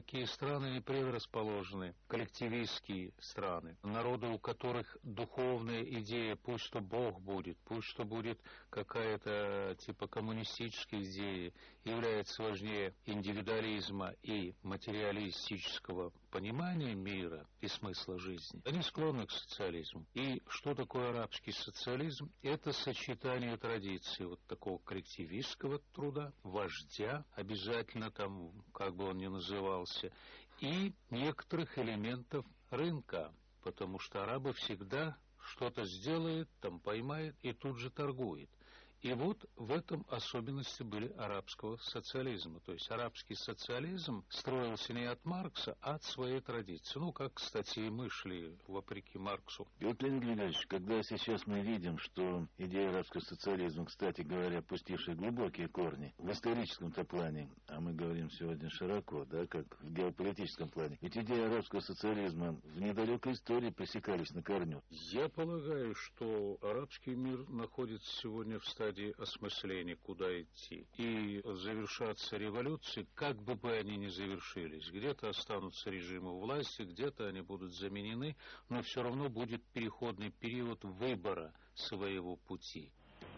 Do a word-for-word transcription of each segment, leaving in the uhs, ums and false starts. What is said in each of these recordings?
такие страны не предрасположены, коллективистские страны, народы, у которых духовная идея, пусть что Бог будет, пусть что будет какая-то типа коммунистической идеи, является важнее индивидуализма и материалистического понимания мира и смысла жизни, они склонны к социализму. И что такое арабский социализм? Это сочетание традиций вот такого коллективистского труда, вождя, обязательно там, как бы он ни назывался, и некоторых элементов рынка, потому что арабы всегда что-то сделает, там поймает и тут же торгует. И вот в этом особенности были арабского социализма. То есть арабский социализм строился не от Маркса, а от своей традиции. Ну, как, кстати, и мы шли вопреки Марксу. И вот, Леонид Григорьевич, когда сейчас мы видим, что идея арабского социализма, кстати говоря, пустившая глубокие корни в историческом-то плане, а мы говорим сегодня широко, да, как в геополитическом плане, ведь идеи арабского социализма в недалекой истории пресекались на корню. Я полагаю, что арабский мир находится сегодня в стадии осмысления, куда идти. И завершатся революции, как бы бы они ни завершились. Где-то останутся режимы власти, где-то они будут заменены, но все равно будет переходный период выбора своего пути.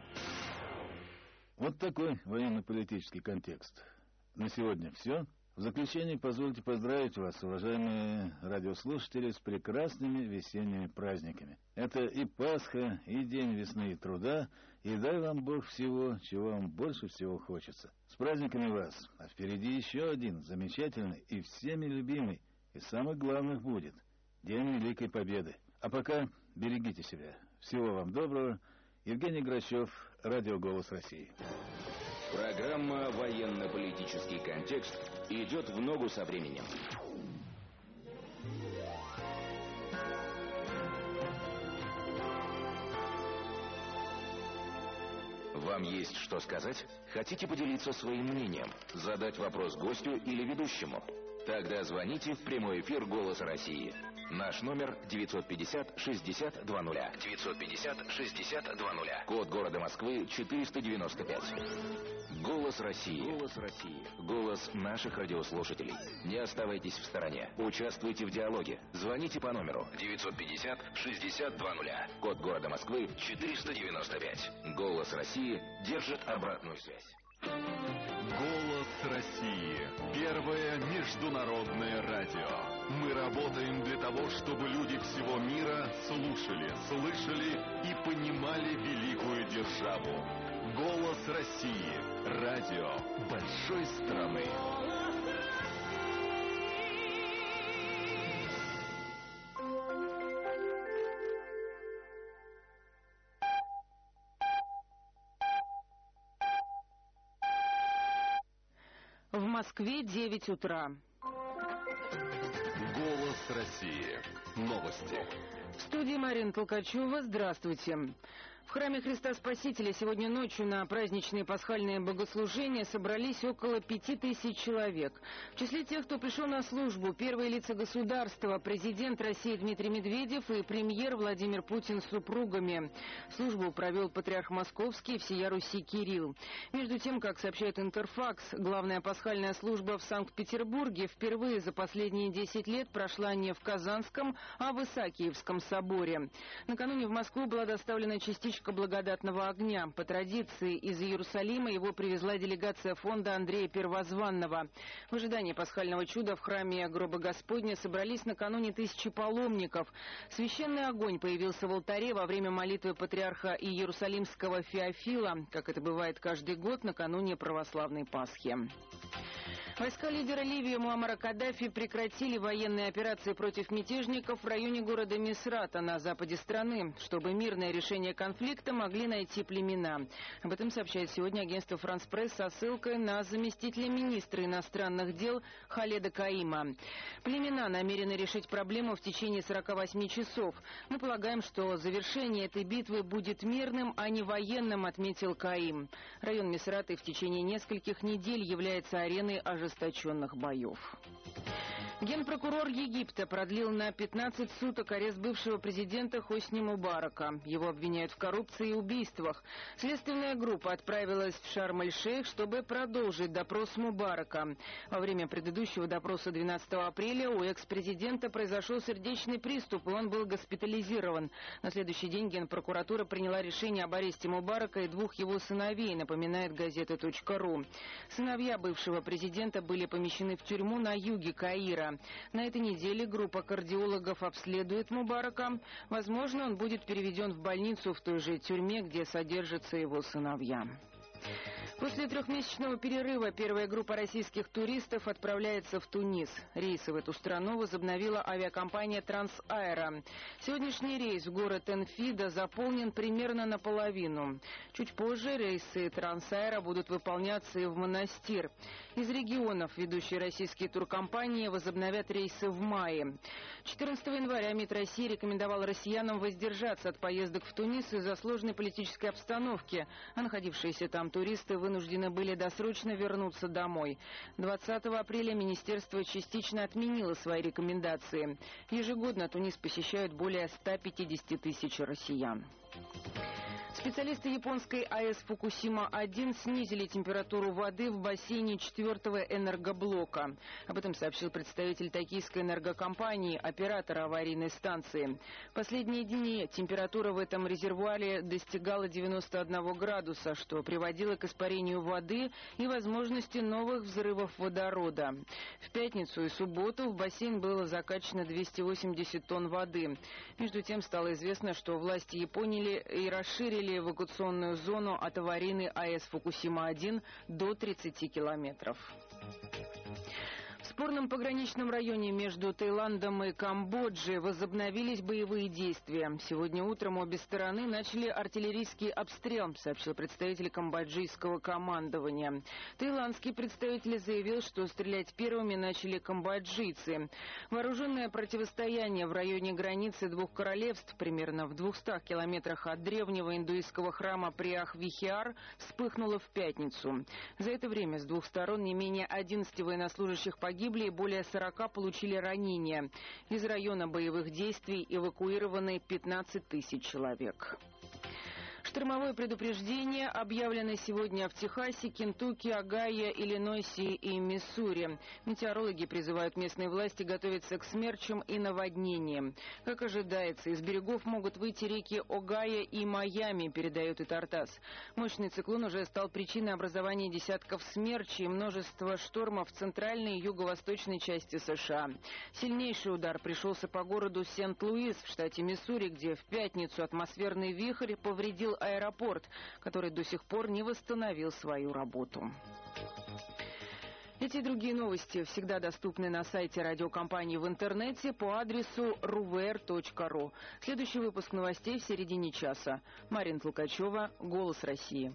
Вот такой военно-политический контекст. На сегодня все. В заключение позвольте поздравить вас, уважаемые радиослушатели, с прекрасными весенними праздниками. Это и Пасха, и День весны и труда, и дай вам Бог всего, чего вам больше всего хочется. С праздниками вас, а впереди еще один замечательный и всеми любимый, и самых главных будет День Великой Победы. А пока берегите себя. Всего вам доброго. Евгений Грачев, Радио Голос России. Программа «Военно-политический контекст» идет в ногу со временем. Вам есть что сказать? Хотите поделиться своим мнением? Задать вопрос гостю или ведущему? Тогда звоните в прямой эфир «Голос России». Наш номер девятьсот пятьдесят шестьдесят двадцать. девятьсот пятьдесят шестьдесят двадцать. Код города Москвы четыреста девяносто пять. Голос России. Голос России. Голос наших радиослушателей. Не оставайтесь в стороне. Участвуйте в диалоге. Звоните по номеру девятьсот пятьдесят шестьдесят двадцать. Код города Москвы четыреста девяносто пять. Голос России держит обратную связь. Голос России. Первое международное радио. Мы работаем для того, чтобы люди всего мира слушали, слышали и понимали великую державу. Голос России. Радио большой страны. В Москве девять утра. Голос России. Новости. В студии Марина Толкачева. Здравствуйте. В храме Христа Спасителя сегодня ночью на праздничные пасхальные богослужения собрались около пяти тысяч человек. В числе тех, кто пришел на службу, первые лица государства, президент России Дмитрий Медведев и премьер Владимир Путин с супругами. Службу провел патриарх Московский и всея Руси Кирилл. Между тем, как сообщает Интерфакс, главная пасхальная служба в Санкт-Петербурге впервые за последние десять лет прошла не в Казанском, а в Исаакиевском соборе. Накануне в Москву была доставлена частичка благодатного огня. По традиции, из Иерусалима его привезла делегация фонда Андрея Первозванного. В ожидании пасхального чуда в храме Гроба Господня собрались накануне тысячи паломников. Священный огонь появился в алтаре во время молитвы патриарха Иерусалимского Феофила, как это бывает каждый год накануне православной Пасхи. Войска лидера Ливии Муаммара Каддафи прекратили военные операции против мятежников в районе города Мисрата на западе страны, чтобы мирное решение конфликта могли найти племена. Об этом сообщает сегодня агентство «Франс Пресс» со ссылкой на заместителя министра иностранных дел Халеда Каима. Племена намерены решить проблему в течение сорока восьми часов. Мы полагаем, что завершение этой битвы будет мирным, а не военным, отметил Каим. Район Мисрата в течение нескольких недель является ареной ожесточенных боев. Генпрокурор Египта продлил на пятнадцать суток арест бывшего президента Хосни Мубарака. Его обвиняют в коррупции и убийствах. Следственная группа отправилась в Шарм-эль-Шейх, чтобы продолжить допрос Мубарака. Во время предыдущего допроса двенадцатого апреля у экс-президента произошел сердечный приступ, и он был госпитализирован. На следующий день Генпрокуратура приняла решение об аресте Мубарака и двух его сыновей, напоминает газета точка ру. Сыновья бывшего президента были помещены в тюрьму на юге Каира. На этой неделе группа кардиологов обследует Мубарака. Возможно, он будет переведен в больницу в той же тюрьме, где содержатся его сыновья. После трехмесячного перерыва первая группа российских туристов отправляется в Тунис. Рейсы в эту страну возобновила авиакомпания «Трансаэро». Сегодняшний рейс в город Энфида заполнен примерно наполовину. Чуть позже рейсы «Трансаэро» будут выполняться и в Монастир. Из регионов ведущие российские туркомпании возобновят рейсы в мае. четырнадцатого января МИД России рекомендовал россиянам воздержаться от поездок в Тунис из-за сложной политической обстановки, а находившиеся там туристы вынуждены были досрочно вернуться домой. двадцатого апреля министерство частично отменило свои рекомендации. Ежегодно Тунис посещают более ста пятидесяти тысяч россиян. Специалисты японской АЭС Фукусима-один снизили температуру воды в бассейне четвертого энергоблока. Об этом сообщил представитель токийской энергокомпании, оператора аварийной станции. В последние дни температура в этом резервуаре достигала девяноста одного градуса, что приводило к испарению воды и возможности новых взрывов водорода. В пятницу и субботу в бассейн было закачано двести восемьдесят тонн воды. Между тем стало известно, что власти Японии и расширили эвакуационную зону от аварийной АЭС Фукусима-один до тридцати километров. В спорном пограничном районе между Таиландом и Камбоджей возобновились боевые действия. Сегодня утром обе стороны начали артиллерийский обстрел, сообщил представитель камбоджийского командования. Таиландский представитель заявил, что стрелять первыми начали камбоджийцы. Вооруженное противостояние в районе границы двух королевств, примерно в двухстах километрах от древнего индуистского храма Приах-Вихиар, вспыхнуло в пятницу. За это время с двух сторон не менее одиннадцати военнослужащих погибли, и более сорока получили ранения. Из района боевых действий эвакуированы пятнадцать тысяч человек. Штормовое предупреждение объявлено сегодня в Техасе, Кентукки, Огайо, Иллинойсе и Миссури. Метеорологи призывают местные власти готовиться к смерчам и наводнениям. Как ожидается, из берегов могут выйти реки Огайо и Майами, передает и Тартас. Мощный циклон уже стал причиной образования десятков смерчей и множества штормов в центральной и юго-восточной части США. Сильнейший удар пришелся по городу Сент-Луис в штате Миссури, где в пятницу атмосферный вихрь повредил аэропорт, который до сих пор не восстановил свою работу. Эти и другие новости всегда доступны на сайте радиокомпании в интернете по адресу ру вэ эр точка ру. Следующий выпуск новостей в середине часа. Марина Толкачева, «Голос России».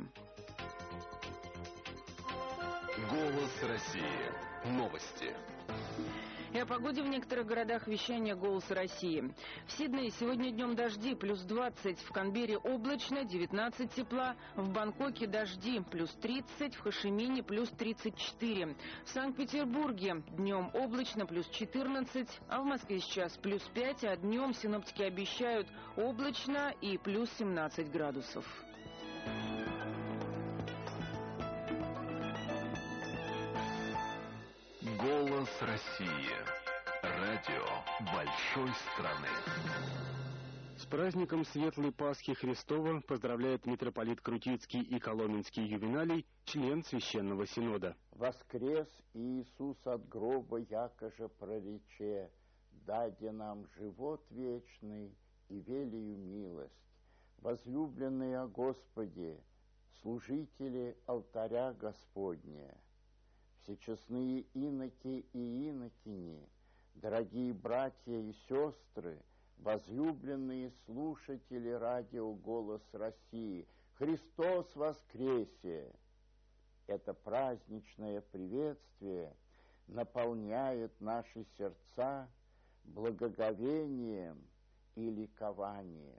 «Голос России». Новости. И о погоде в некоторых городах вещания «Голоса России». В Сиднее сегодня днем дожди, плюс двадцать, в Канберре облачно, девятнадцать тепла, в Бангкоке дожди, плюс тридцать, в Хошимине плюс тридцать четыре, в Санкт-Петербурге днем облачно, плюс четырнадцать, а в Москве сейчас плюс пять, а днем синоптики обещают облачно и плюс семнадцать градусов. «Голос России». Радио большой страны. С праздником Светлой Пасхи Христова поздравляет митрополит Крутицкий и Коломенский Ювеналий, член Священного Синода. «Воскрес Иисус от гроба, якоже прорече, даде нам живот вечный и велию милость. Возлюбленные о Господе, служители алтаря Господня, всечестные иноки и инокини, дорогие братья и сестры, возлюбленные слушатели радио «Голос России», Христос воскресе! Это праздничное приветствие наполняет наши сердца благоговением и ликованием.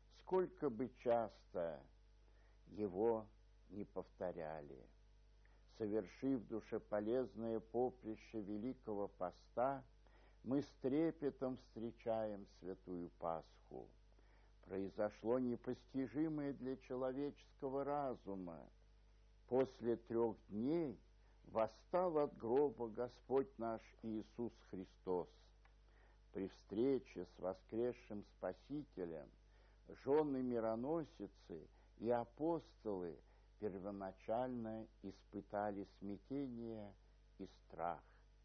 Сколько бы часто его не повторяли. совершив душеполезное поприще Великого Поста, мы с трепетом встречаем Святую Пасху. Произошло непостижимое для человеческого разума. После трех дней восстал от гроба Господь наш Иисус Христос. При встрече с воскресшим Спасителем жены мироносицы и апостолы первоначально испытали смятение и страх.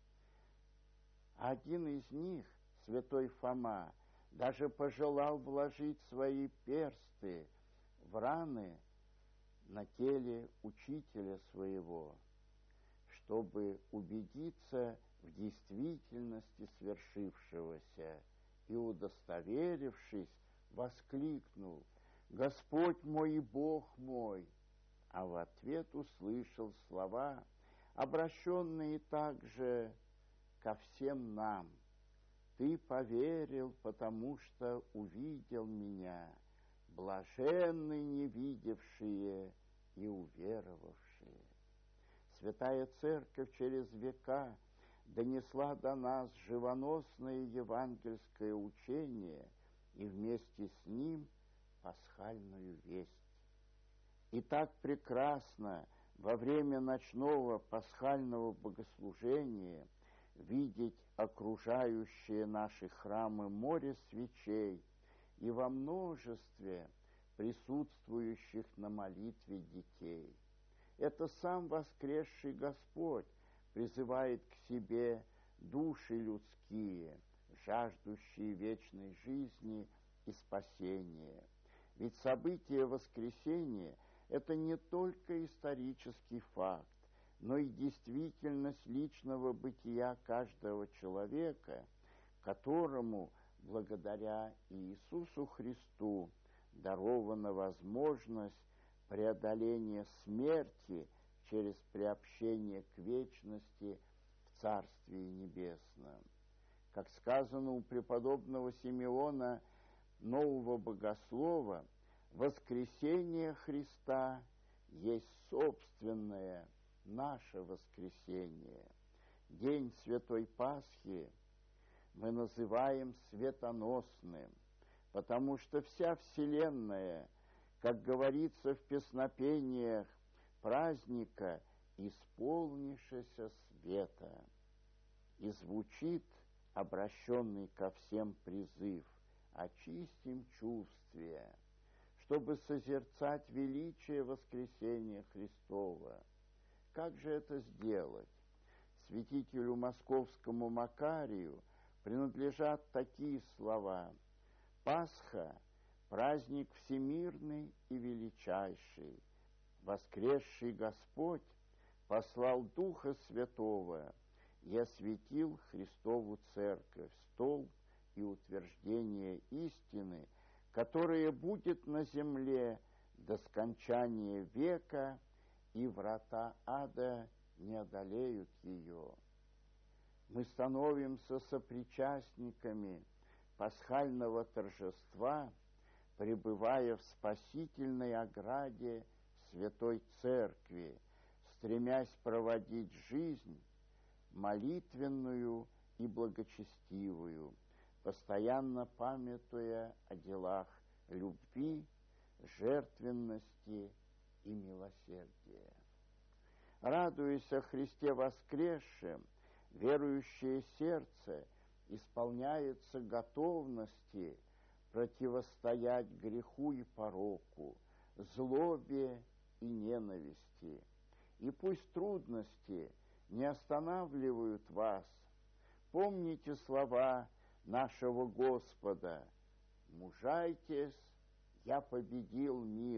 Один из них, святой Фома, даже пожелал вложить свои персты в раны на теле учителя своего, чтобы убедиться в действительности свершившегося, и, удостоверившись, воскликнул: «Господь мой и Бог мой!» А в ответ услышал слова, обращенные также ко всем нам: «Ты поверил, потому что увидел меня, блаженны невидевшие и уверовавшие». Святая Церковь через века донесла до нас живоносное евангельское учение и вместе с ним пасхальную весть. И так прекрасно во время ночного пасхального богослужения видеть окружающие наши храмы море свечей и во множестве присутствующих на молитве детей. Это сам воскресший Господь призывает к себе души людские, жаждущие вечной жизни и спасения. Ведь событие воскресения – это не только исторический факт, но и действительность личного бытия каждого человека, которому, благодаря Иисусу Христу, дарована возможность преодоления смерти через приобщение к вечности в Царствии Небесном. Как сказано у преподобного Симеона, нового богослова, воскресение Христа есть собственное наше воскресение. День Святой Пасхи мы называем светоносным, потому что вся Вселенная, как говорится в песнопениях праздника, исполнившаяся света. И звучит обращенный ко всем призыв: очистим чувствия, чтобы созерцать величие воскресения Христова. Как же это сделать? Святителю московскому Макарию принадлежат такие слова: «Пасха – праздник всемирный и величайший. Воскресший Господь послал Духа Святого и осветил Христову Церковь, столб и утверждение истины, которое будет на земле до скончания века, и врата ада не одолеют ее». Мы становимся сопричастниками пасхального торжества, пребывая в спасительной ограде Святой Церкви, стремясь проводить жизнь молитвенную и благочестивую, постоянно памятуя о делах любви, жертвенности и милосердия. Радуясь о Христе воскресшем, верующее сердце исполняется готовности противостоять греху и пороку, злобе и ненависти. И пусть трудности не останавливают вас. Помните слова нашего Господа: «Мужайтесь, я победил мир».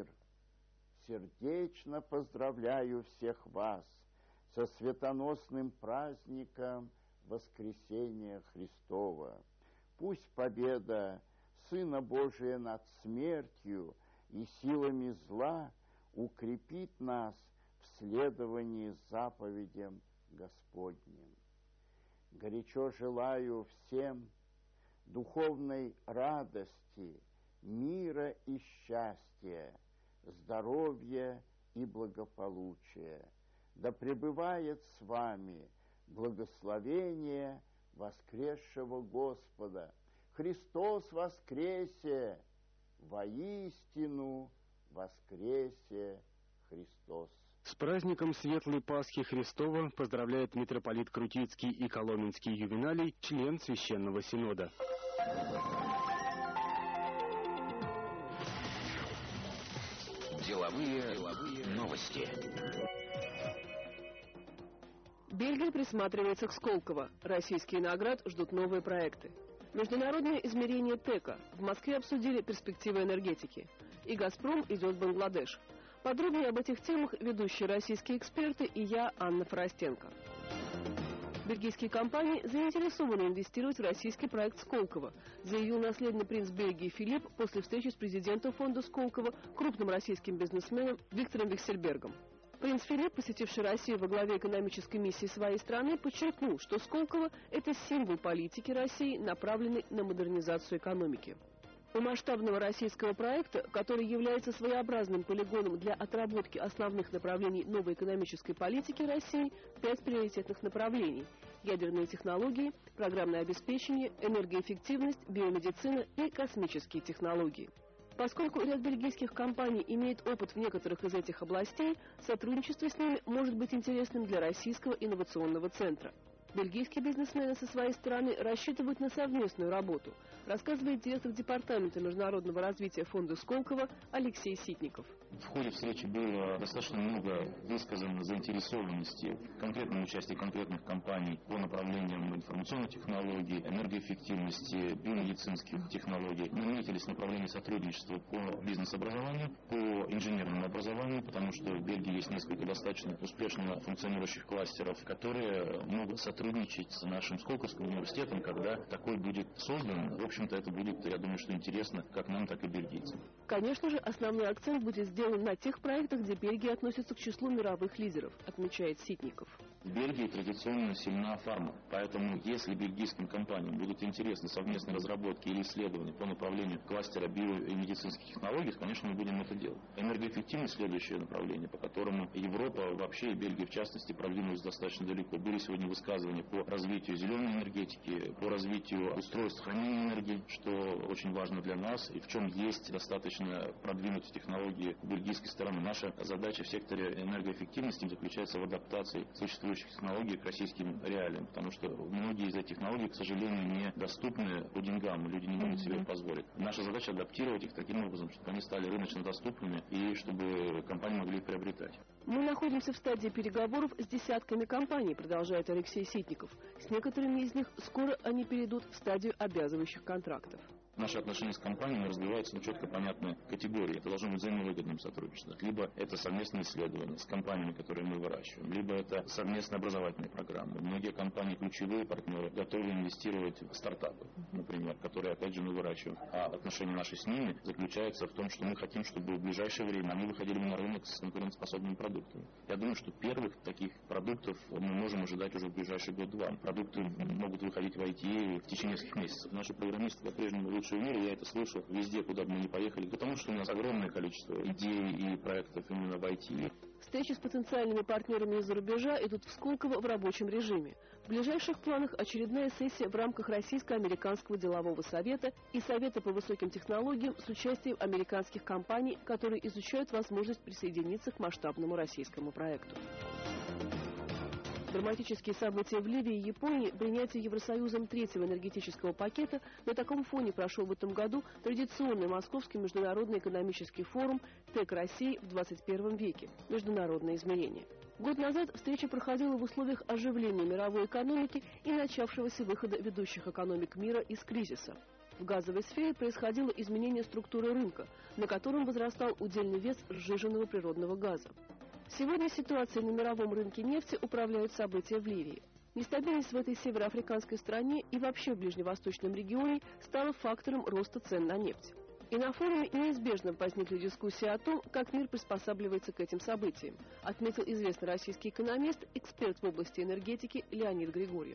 Сердечно поздравляю всех вас со светоносным праздником Воскресения Христова. Пусть победа Сына Божия над смертью и силами зла укрепит нас в следовании заповедям Господним. Горячо желаю всем духовной радости, мира и счастья, здоровья и благополучия. да пребывает с вами благословение воскресшего Господа. Христос воскресе! Воистину воскресе Христос! С праздником Светлой Пасхи Христова поздравляет митрополит Крутицкий и Коломенский Ювеналий, член Священного Синода. Деловые, Деловые новости. Бельгия присматривается к Сколково. Российские наград ждут новые проекты. Международное измерение ТЭКа. В Москве обсудили перспективы энергетики. И «Газпром» идет в Бангладеш. Подробнее об этих темах ведущие российские эксперты и я, Анна Форостенко. Бельгийские компании заинтересованы инвестировать в российский проект Сколково, заявил наследный принц Бельгии Филипп после встречи с президентом фонда Сколково, крупным российским бизнесменом Виктором Виксельбергом. Принц Филипп, посетивший Россию во главе экономической миссии своей страны, подчеркнул, что Сколково – это символ политики России, направленной на модернизацию экономики. У масштабного российского проекта, который является своеобразным полигоном для отработки основных направлений новой экономической политики России, пять приоритетных направлений – ядерные технологии, программное обеспечение, энергоэффективность, биомедицина и космические технологии. Поскольку ряд бельгийских компаний имеет опыт в некоторых из этих областей, сотрудничество с ними может быть интересным для российского инновационного центра. Бельгийские бизнесмены со своей стороны рассчитывают на совместную работу, рассказывает директор департамента международного развития фонда Сколково Алексей Ситников. В ходе встречи было достаточно много высказано заинтересованности в конкретном участии конкретных компаний по направлениям информационной технологии, энергоэффективности, биомедицинских технологий. Наметились направления сотрудничества по бизнес-образованию, по инженерному образованию, потому что в Бельгии есть несколько достаточно успешно функционирующих кластеров, которые могут сотрудничать с нашим Сколковским университетом, когда такой будет создан. В общем-то, это будет, я думаю, что интересно как нам, так и бельгийцам. Конечно же, основной акцент будет сделан на тех проектах, где Бельгия относится к числу мировых лидеров, отмечает Ситников. В Бельгии традиционно сильна фарма, поэтому если бельгийским компаниям будут интересны совместные разработки или исследования по направлению кластера био- и медицинских технологий, конечно, мы будем это делать. Энергоэффективность – следующее направление, по которому Европа вообще и Бельгия в частности продвинулась достаточно далеко. Были сегодня высказывания по развитию зеленой энергетики, по развитию устройств хранения энергии, что очень важно для нас и в чем есть достаточно продвинутые технологии бельгийской стороны. Наша задача в секторе энергоэффективности заключается в адаптации существующих технологий к российским реалиям, потому что многие из этих технологий, к сожалению, недоступны по деньгам, люди не могут себе позволить. Наша задача адаптировать их таким образом, чтобы они стали рыночно доступными и чтобы компании могли их приобретать. Мы находимся в стадии переговоров с десятками компаний, продолжает Алексей Ситников. С некоторыми из них скоро они перейдут в стадию обязывающих контрактов. Наши отношения с компаниями развиваются на четко понятные категории. Это должно быть взаимовыгодным сотрудничеством. Либо это совместные исследования с компаниями, которые мы выращиваем, либо это совместные образовательные программы. Многие компании, ключевые партнеры, готовы инвестировать в стартапы, например, которые, опять же, мы выращиваем. А отношения наши с ними заключаются в том, что мы хотим, чтобы в ближайшее время они выходили на рынок с конкурентоспособными продуктами. Я думаю, что первых таких продуктов мы можем ожидать уже в ближайший год-два. Продукты могут выходить в ай ти в течение нескольких месяцев. Наши программисты по-прежнему лучше в мире, я это слышу везде, куда бы мы ни поехали, потому что у нас огромное количество идей и проектов именно в ай ти. Встречи с потенциальными партнерами из-за рубежа идут в Сколково в рабочем режиме. В ближайших планах очередная сессия в рамках Российско-американского делового совета и Совета по высоким технологиям с участием американских компаний, которые изучают возможность присоединиться к масштабному российскому проекту. Драматические события в Ливии и Японии, принятие Евросоюзом третьего энергетического пакета, на таком фоне прошел в этом году традиционный Московский международный экономический форум ТЭК России в двадцать первом веке. Международные измерения. Год назад встреча проходила в условиях оживления мировой экономики и начавшегося выхода ведущих экономик мира из кризиса. В газовой сфере происходило изменение структуры рынка, на котором возрастал удельный вес сжиженного природного газа. Сегодня ситуацией на мировом рынке нефти управляют события в Ливии. Нестабильность в этой североафриканской стране и вообще в ближневосточном регионе стала фактором роста цен на нефть. И на форуме неизбежно возникли дискуссии о том, как мир приспосабливается к этим событиям, отметил известный российский экономист, эксперт в области энергетики Леонид Григорьев.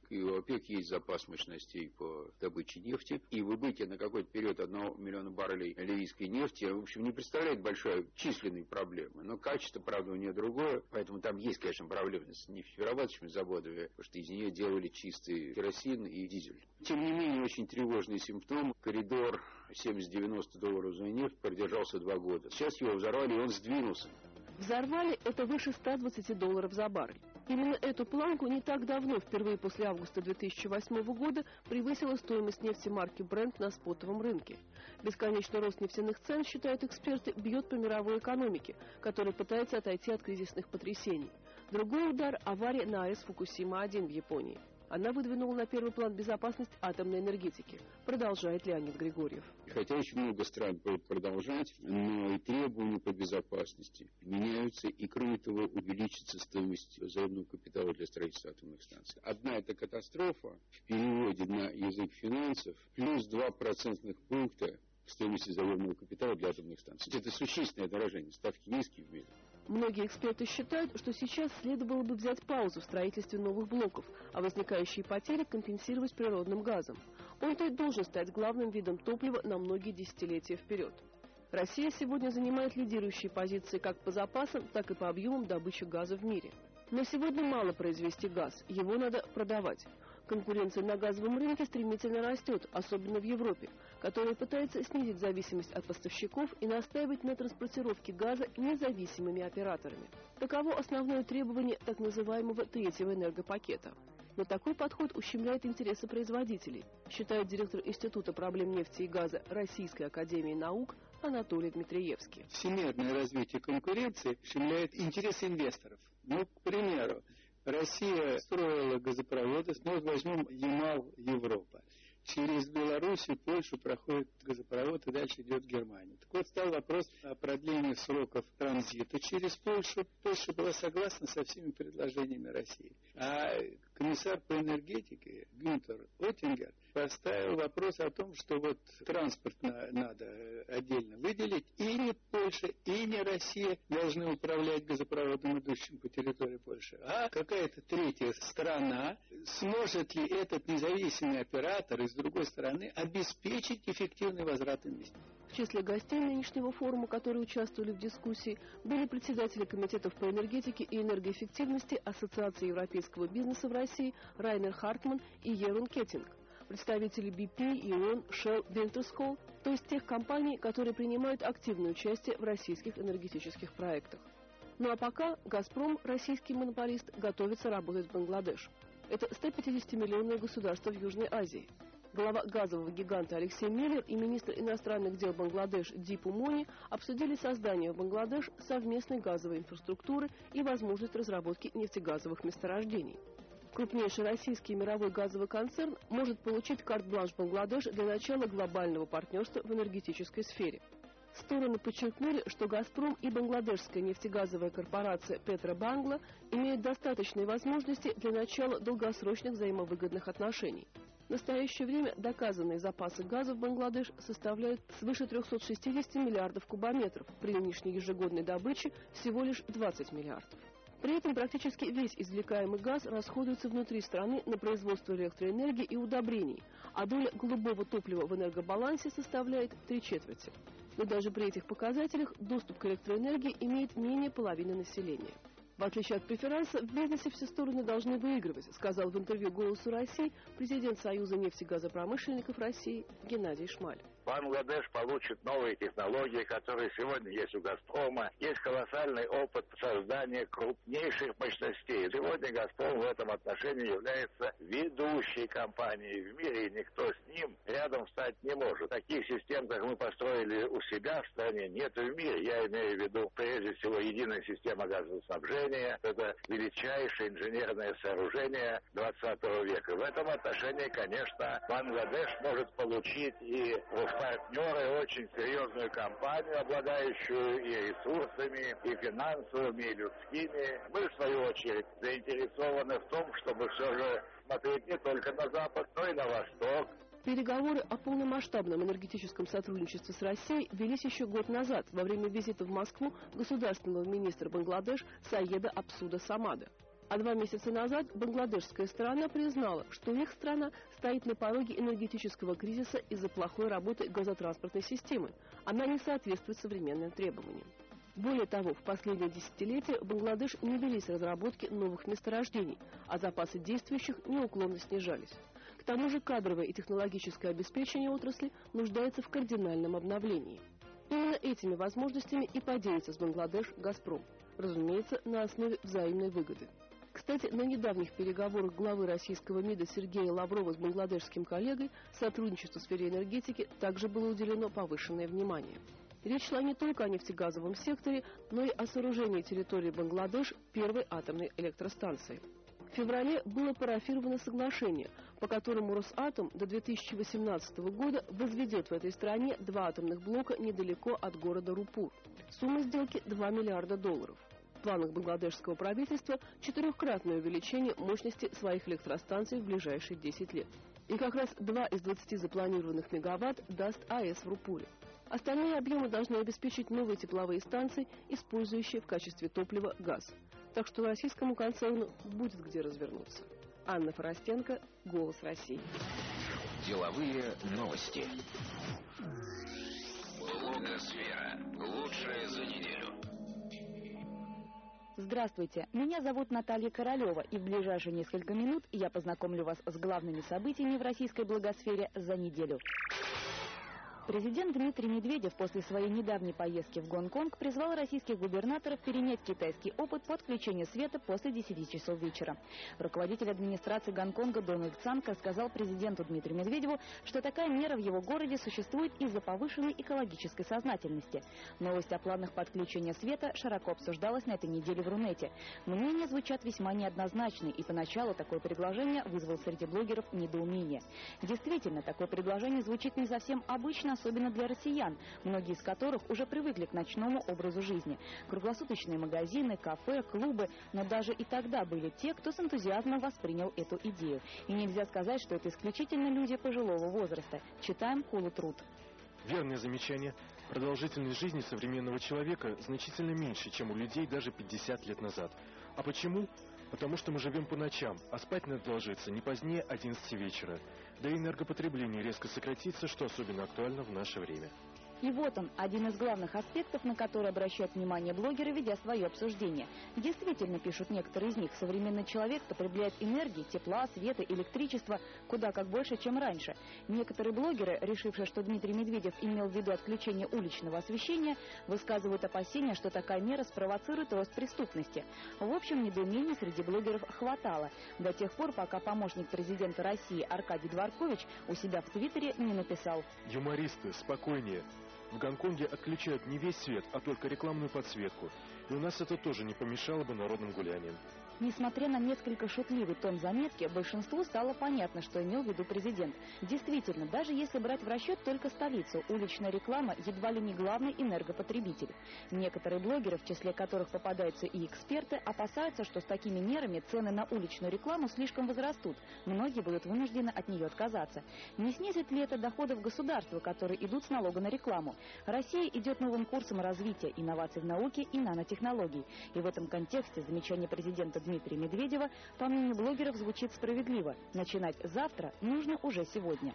И у ОПЕК есть запас мощностей по добыче нефти. И выбытие на какой-то период одного миллиона баррелей ливийской нефти, в общем, не представляет большой численной проблемы. Но качество, правда, у нее другое. Поэтому там есть, конечно, проблемы с нефтеперерабатывающими заводами, потому что из нее делали чистый керосин и дизель. Тем не менее, очень тревожный симптом. Коридор семьдесят-девяносто долларов за нефть продержался два года. Сейчас его взорвали, и он сдвинулся. Взорвали — это выше ста двадцати долларов за баррель. Именно эту планку не так давно, впервые после августа две тысячи восьмого года, превысила стоимость нефти марки Brent на спотовом рынке. Бесконечный рост нефтяных цен, считают эксперты, бьет по мировой экономике, которая пытается отойти от кризисных потрясений. Другой удар – авария на АЭС Фукусима один в Японии. Она выдвинула на первый план безопасность атомной энергетики, продолжает Леонид Григорьев. Хотя очень много стран будет продолжать, но и требования по безопасности меняются, и кроме того увеличится стоимость заемного капитала для строительства атомных станций. Одна это катастрофа, в переводе на язык финансов, плюс два процентных пункта стоимости заемного капитала для атомных станций. Это существенное дорожение, ставки низкие в мире. Многие эксперты считают, что сейчас следовало бы взять паузу в строительстве новых блоков, а возникающие потери компенсировать природным газом. Он-то и должен стать главным видом топлива на многие десятилетия вперед. Россия сегодня занимает лидирующие позиции как по запасам, так и по объемам добычи газа в мире. Но сегодня мало произвести газ, его надо продавать. Конкуренция на газовом рынке стремительно растет, особенно в Европе, которая пытается снизить зависимость от поставщиков и настаивать на транспортировке газа независимыми операторами. Таково основное требование так называемого третьего энергопакета. Но такой подход ущемляет интересы производителей, считает директор Института проблем нефти и газа Российской академии наук Анатолий Дмитриевский. Всемирное развитие конкуренции ущемляет интересы инвесторов. Ну, к примеру, Россия строила газопроводы, ну, возьмем Ямал-Европа. Через Белоруссию, Польшу проходит газопровод и дальше идет Германия. Так вот, стал вопрос о продлении сроков транзита через Польшу. Польша была согласна со всеми предложениями России. А комиссар по энергетике Гюнтер Оттингер поставил вопрос о том, что вот транспорт на, надо отдельно выделить. И не Польша, и не Россия должны управлять газопроводом, идущим по территории Польши, а какая-то третья страна. Сможет ли этот независимый оператор, и с другой стороны, обеспечить эффективный возврат инвестиций? В числе гостей нынешнего форума, которые участвовали в дискуссии, были председатели комитетов по энергетике и энергоэффективности Ассоциации европейского бизнеса в России Райнер Хартман и Ерун Кеттинг, представители би пи, Ион, Shell, Wintershall, то есть тех компаний, которые принимают активное участие в российских энергетических проектах. Ну а пока «Газпром», российский монополист, готовится работать в Бангладеш. Это сто пятидесятимиллионное государство в Южной Азии. Глава газового гиганта Алексей Миллер и министр иностранных дел Бангладеш Дипу Мони обсудили создание в Бангладеш совместной газовой инфраструктуры и возможность разработки нефтегазовых месторождений. Крупнейший российский мировой газовый концерн может получить карт-бланш Бангладеш для начала глобального партнерства в энергетической сфере. Стороны подчеркнули, что «Газпром» и бангладешская нефтегазовая корпорация «Петробангла» имеют достаточные возможности для начала долгосрочных взаимовыгодных отношений. В настоящее время доказанные запасы газа в Бангладеш составляют свыше трёхсот шестидесяти миллиардов кубометров, при нынешней ежегодной добыче всего лишь двадцать миллиардов. При этом практически весь извлекаемый газ расходуется внутри страны на производство электроэнергии и удобрений, а доля голубого топлива в энергобалансе составляет три четверти. Но даже при этих показателях доступ к электроэнергии имеет менее половины населения. В отличие от преферанса, в бизнесе все стороны должны выигрывать, сказал в интервью «Голосу России» президент Союза нефтегазопромышленников России Геннадий Шмаль. Бангладеш получит новые технологии, которые сегодня есть у «Газпрома». Есть колоссальный опыт создания крупнейших мощностей. Сегодня «Газпром» в этом отношении является ведущей компанией в мире, и никто с ним рядом встать не может. Таких систем, как мы построили у себя в стране, нет в мире. Я имею в виду, прежде всего, единая система газоснабжения. Это величайшее инженерное сооружение двадцатого века. В этом отношении, конечно, Бангладеш может получить и в партнеры очень серьезную компанию, обладающую и ресурсами, и финансовыми, и людскими. Мы, в свою очередь, заинтересованы в том, чтобы все же смотреть не только на Запад, но и на Восток. Переговоры о полномасштабном энергетическом сотрудничестве с Россией велись еще год назад во время визита в Москву государственного министра Бангладеш Саеда Абсуда Самада. А два месяца назад бангладешская сторона признала, что их страна стоит на пороге энергетического кризиса из-за плохой работы газотранспортной системы. Она не соответствует современным требованиям. Более того, в последние десятилетия Бангладеш не велись разработки новых месторождений, а запасы действующих неуклонно снижались. К тому же кадровое и технологическое обеспечение отрасли нуждается в кардинальном обновлении. Именно этими возможностями и поделится с Бангладеш «Газпром», разумеется, на основе взаимной выгоды. Кстати, на недавних переговорах главы российского МИДа Сергея Лаврова с бангладешским коллегой сотрудничеству в сфере энергетики также было уделено повышенное внимание. Речь шла не только о нефтегазовом секторе, но и о сооружении территории Бангладеш первой атомной электростанции. В феврале было парафировано соглашение, по которому Росатом до две тысячи восемнадцатого года возведет в этой стране два атомных блока недалеко от города Рупур. Сумма сделки – два миллиарда долларов. В планах бангладешского правительства четырехкратное увеличение мощности своих электростанций в ближайшие десять лет. И как раз два из двадцати запланированных мегаватт даст АЭС в Рупуре. Остальные объемы должны обеспечить новые тепловые станции, использующие в качестве топлива газ. Так что российскому концерну будет где развернуться. Анна Форостенко, «Голос России». Деловые новости. Блогосфера. Лучшее за неделю. Здравствуйте, меня зовут Наталья Королева, и в ближайшие несколько минут я познакомлю вас с главными событиями в российской блогосфере за неделю. Президент Дмитрий Медведев после своей недавней поездки в Гонконг призвал российских губернаторов перенять китайский опыт по отключению света после десяти часов вечера. Руководитель администрации Гонконга Дональд Цан сказал президенту Дмитрию Медведеву, что такая мера в его городе существует из-за повышенной экологической сознательности. Новость о планах по отключению света широко обсуждалась на этой неделе в Рунете. Мнения звучат весьма неоднозначны, и поначалу такое предложение вызвало среди блогеров недоумение. Действительно, такое предложение звучит не совсем обычно, особенно для россиян, многие из которых уже привыкли к ночному образу жизни. Круглосуточные магазины, кафе, клубы, но даже и тогда были те, кто с энтузиазмом воспринял эту идею. И нельзя сказать, что это исключительно люди пожилого возраста. Читаем Кулу Труд. Верное замечание. Продолжительность жизни современного человека значительно меньше, чем у людей даже пятьдесят лет назад. А почему? Потому что мы живем по ночам, а спать надо ложиться не позднее одиннадцати вечера. Да и энергопотребление резко сократится, что особенно актуально в наше время. И вот он, один из главных аспектов, на который обращают внимание блогеры, ведя свое обсуждение. Действительно, пишут некоторые из них, современный человек потребляет энергии, тепла, света, электричества куда как больше, чем раньше. Некоторые блогеры, решившие, что Дмитрий Медведев имел в виду отключение уличного освещения, высказывают опасения, что такая мера спровоцирует рост преступности. В общем, недоумений среди блогеров хватало. До тех пор, пока помощник президента России Аркадий Дворкович у себя в Твиттере не написал: «Юмористы, спокойнее. В Гонконге отключают не весь свет, а только рекламную подсветку. И у нас это тоже не помешало бы народным гуляниям». Несмотря на несколько шутливый тон заметки, большинству стало понятно, что имел в виду президент. Действительно, даже если брать в расчет только столицу, уличная реклама едва ли не главный энергопотребитель. Некоторые блогеры, в числе которых попадаются и эксперты, опасаются, что с такими мерами цены на уличную рекламу слишком возрастут. Многие будут вынуждены от нее отказаться. Не снизит ли это доходов государства, которые идут с налога на рекламу? Россия идет новым курсом развития инноваций в науке и нанотехнологий. И в этом контексте замечание президента Дмитрия Медведева, по мнению блогеров, звучит справедливо. Начинать завтра нужно уже сегодня.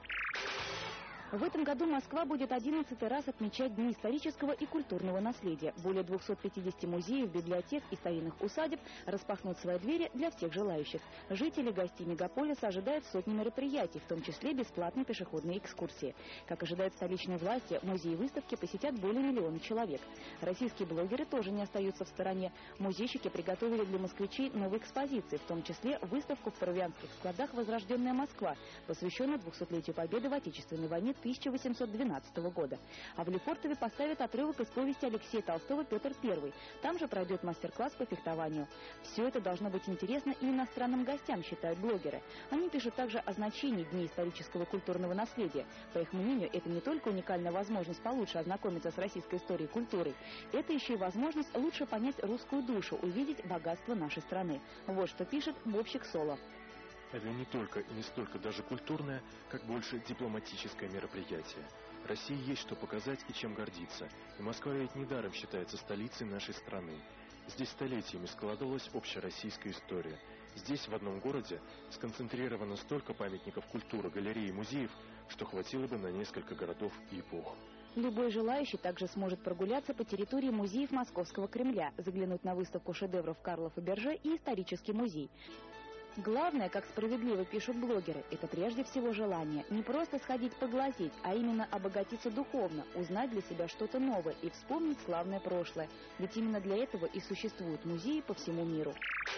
В этом году Москва будет одиннадцатый раз отмечать Дни исторического и культурного наследия. Более двухсот пятидесяти музеев, библиотек и старинных усадеб распахнут свои двери для всех желающих. Жители, гостей мегаполиса ожидают сотни мероприятий, в том числе бесплатные пешеходные экскурсии. Как ожидают столичные власти, музеи и выставки посетят более миллиона человек. Российские блогеры тоже не остаются в стороне. Музейщики приготовили для москвичей новые экспозиции, в том числе выставку в Паровианских складах «Возрожденная Москва», посвященную двухсотлетию Победы в Отечественной войне тысяча восемьсот двенадцатого года. А в Лефортове поставят отрывок из повести Алексея Толстого «Петр Первый». Там же пройдет мастер-класс по фехтованию. Все это должно быть интересно и иностранным гостям, считают блогеры. Они пишут также о значении Дней исторического и культурного наследия. По их мнению, это не только уникальная возможность получше ознакомиться с российской историей и культурой, это еще и возможность лучше понять русскую душу, увидеть богатство нашей страны. Вот что пишет Бобщик Соло. Это не только и не столько даже культурное, как больше дипломатическое мероприятие. России есть что показать и чем гордиться. И Москва ведь недаром считается столицей нашей страны. Здесь столетиями складывалась общероссийская история. Здесь, в одном городе, сконцентрировано столько памятников культуры, галерей и музеев, что хватило бы на несколько городов и эпох. Любой желающий также сможет прогуляться по территории музеев Московского Кремля, заглянуть на выставку шедевров Карла Фаберже и исторический музей. Главное, как справедливо пишут блогеры, это прежде всего желание не просто сходить поглазеть, а именно обогатиться духовно, узнать для себя что-то новое и вспомнить славное прошлое. Ведь именно для этого и существуют музеи по всему миру.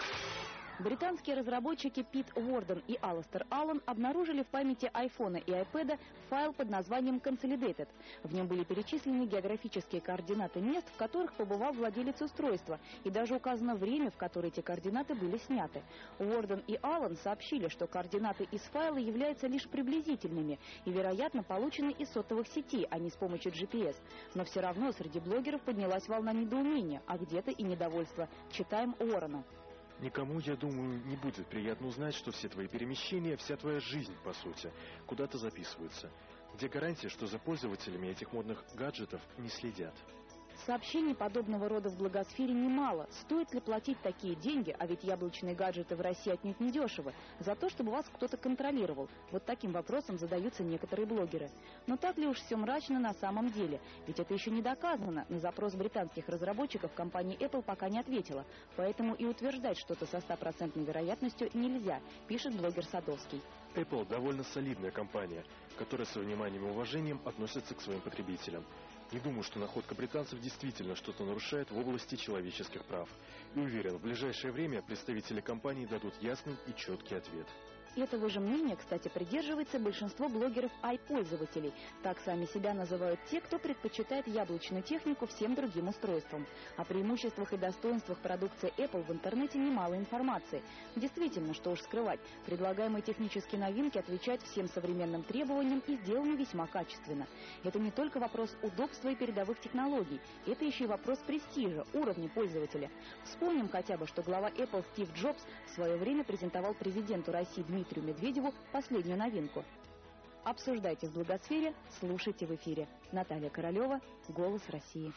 Британские разработчики Пит Уорден и Аластер Аллен обнаружили в памяти айфона и айпэда файл под названием Consolidated. В нем были перечислены географические координаты мест, в которых побывал владелец устройства, и даже указано время, в которое эти координаты были сняты. Уорден и Аллен сообщили, что координаты из файла являются лишь приблизительными и, вероятно, получены из сотовых сетей, а не с помощью джи пи эс. Но все равно среди блогеров поднялась волна недоумения, а где-то и недовольства. Читаем Уоррена. Никому, я думаю, не будет приятно узнать, что все твои перемещения, вся твоя жизнь, по сути, куда-то записываются. Где гарантия, что за пользователями этих модных гаджетов не следят? Сообщений подобного рода в блогосфере немало. Стоит ли платить такие деньги, а ведь яблочные гаджеты в России отнюдь не дешевы, за то, чтобы вас кто-то контролировал? Вот таким вопросом задаются некоторые блогеры. Но так ли уж все мрачно на самом деле? Ведь это еще не доказано. На запрос британских разработчиков компания Apple пока не ответила. Поэтому и утверждать что-то со стопроцентной вероятностью нельзя, пишет блогер Садовский. Apple довольно солидная компания, которая со вниманием и уважением относится к своим потребителям. Не думаю, что находка британцев действительно что-то нарушает в области человеческих прав. И уверен, в ближайшее время представители компании дадут ясный и четкий ответ. Этого же мнения, кстати, придерживается большинство блогеров-ай-пользователей. Так сами себя называют те, кто предпочитает яблочную технику всем другим устройствам. О преимуществах и достоинствах продукции Apple в интернете немало информации. Действительно, что уж скрывать, предлагаемые технические новинки отвечают всем современным требованиям и сделаны весьма качественно. Это не только вопрос удобства и передовых технологий, это еще и вопрос престижа, уровня пользователя. Вспомним хотя бы, что глава Apple Стив Джобс в свое время презентовал президенту России Дмитрию Дмитрию Медведеву последнюю новинку. Обсуждайте в блогосфере, слушайте в эфире. Наталья Королева, «Голос России».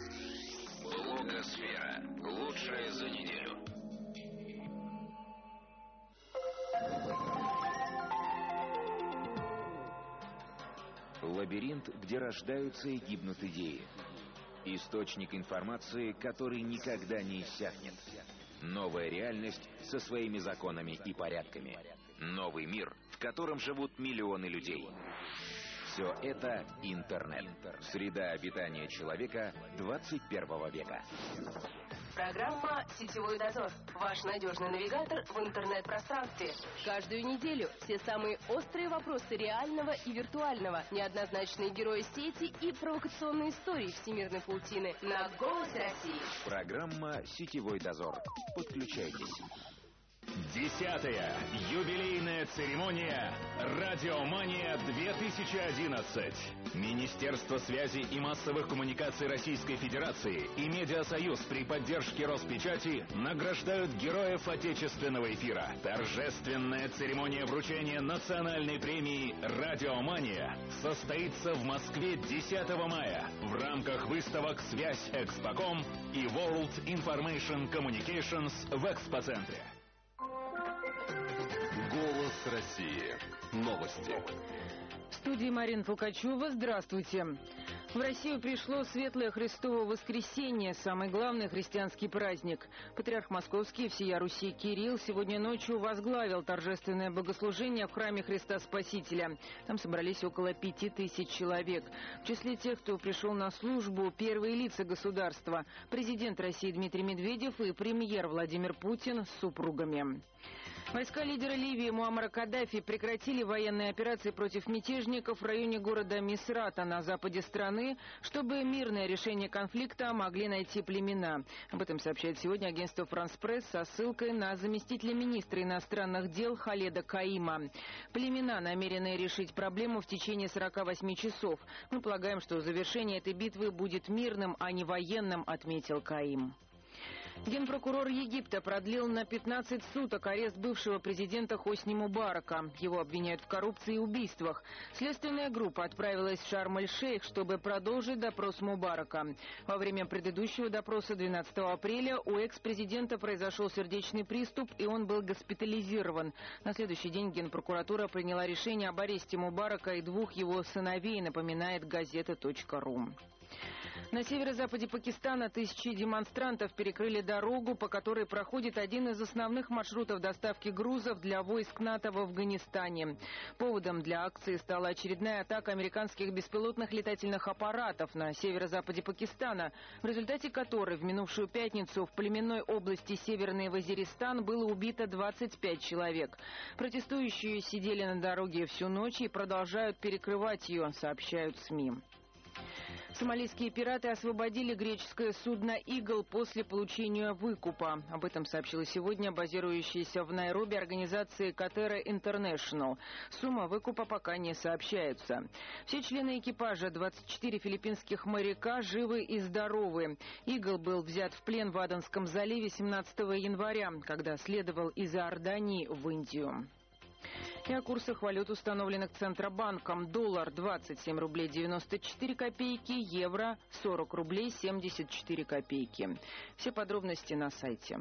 Блогосфера. Лучшее за неделю. Лабиринт, где рождаются и гибнут идеи. Источник информации, который никогда не иссякнет. Новая реальность со своими законами и порядками. Новый мир, в котором живут миллионы людей. Все это интернет. Среда обитания человека двадцать первого века. Программа «Сетевой дозор». Ваш надежный навигатор в интернет-пространстве. Каждую неделю все самые острые вопросы реального и виртуального, неоднозначные герои сети и провокационные истории всемирной паутины на «Голосе России». Программа «Сетевой дозор». Подключайтесь. Десятая юбилейная церемония «Радиомания две тысячи одиннадцать». Министерство связи и массовых коммуникаций Российской Федерации и Медиасоюз при поддержке Роспечати награждают героев отечественного эфира. Торжественная церемония вручения национальной премии «Радиомания» состоится в Москве десятого мая в рамках выставок «Связь Экспоком» и World Information Communications в Экспоцентре. Голос России. Новости. В студии Марина Толкачева. Здравствуйте. В Россию пришло Светлое Христово Воскресенье, самый главный христианский праздник. Патриарх Московский всея Руси Кирилл сегодня ночью возглавил торжественное богослужение в храме Христа Спасителя. Там собрались около пяти тысяч человек. В числе тех, кто пришел на службу, первые лица государства. Президент России Дмитрий Медведев и премьер Владимир Путин с супругами. Войска лидера Ливии Муаммара Каддафи прекратили военные операции против мятежников в районе города Мисрата на западе страны, чтобы мирное решение конфликта могли найти племена. Об этом сообщает сегодня агентство «Франс Пресс» со ссылкой на заместителя министра иностранных дел Халеда Каима. Племена намерены решить проблему в течение сорока восьми часов. Мы полагаем, что завершение этой битвы будет мирным, а не военным, отметил Каим. Генпрокурор Египта продлил на пятнадцать суток арест бывшего президента Хосни Мубарака. Его обвиняют в коррупции и убийствах. Следственная группа отправилась в Шарм-эль-Шейх, чтобы продолжить допрос Мубарака. Во время предыдущего допроса двенадцатого апреля у экс-президента произошел сердечный приступ, и он был госпитализирован. На следующий день Генпрокуратура приняла решение об аресте Мубарака и двух его сыновей, напоминает газета точка ру. На северо-западе Пакистана тысячи демонстрантов перекрыли дорогу, по которой проходит один из основных маршрутов доставки грузов для войск НАТО в Афганистане. Поводом для акции стала очередная атака американских беспилотных летательных аппаратов на северо-западе Пакистана, в результате которой в минувшую пятницу в племенной области Северный Вазиристан было убито двадцать пять человек. Протестующие сидели на дороге всю ночь и продолжают перекрывать ее, сообщают СМИ. Сомалийские пираты освободили греческое судно «Игл» после получения выкупа. Об этом сообщила сегодня базирующаяся в Найроби организация «Катера Интернешнл». Сумма выкупа пока не сообщается. Все члены экипажа, двадцать четыре филиппинских моряка, живы и здоровы. «Игл» был взят в плен в Аденском заливе семнадцатого января, когда следовал из Иордании в Индию. И о курсах валют, установленных Центробанком. Доллар двадцать семь рублей девяносто четыре копейки, евро сорок рублей семьдесят четыре копейки. Все подробности на сайте.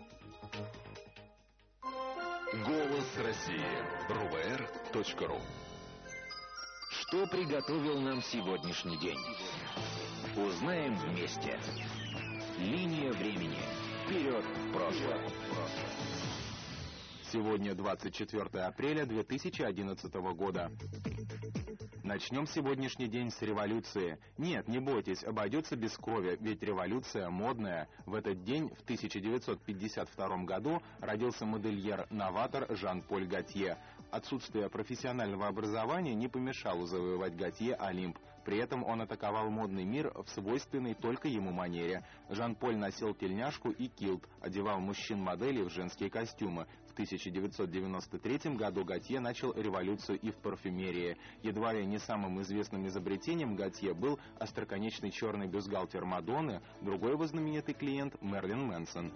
Голос России. эр вэ эр точка ру. Что приготовил нам сегодняшний день? Узнаем вместе. Линия времени. Вперед в прошлое. Сегодня двадцать четвёртое апреля две тысячи одиннадцатого года. Начнем сегодняшний день с революции. Нет, не бойтесь, обойдется без крови, ведь революция модная. В этот день, в тысяча девятьсот пятьдесят втором году, родился модельер-новатор Жан-Поль Готье. Отсутствие профессионального образования не помешало завоевать Готье Олимп. При этом он атаковал модный мир в свойственной только ему манере. Жан-Поль носил тельняшку и килт, одевал мужчин-моделей в женские костюмы. В тысяча девятьсот девяносто третьем году Готье начал революцию и в парфюмерии. Едва ли не самым известным изобретением Готье был остроконечный черный бюстгальтер Мадонны, другой его знаменитый клиент Мерлин Мэнсон.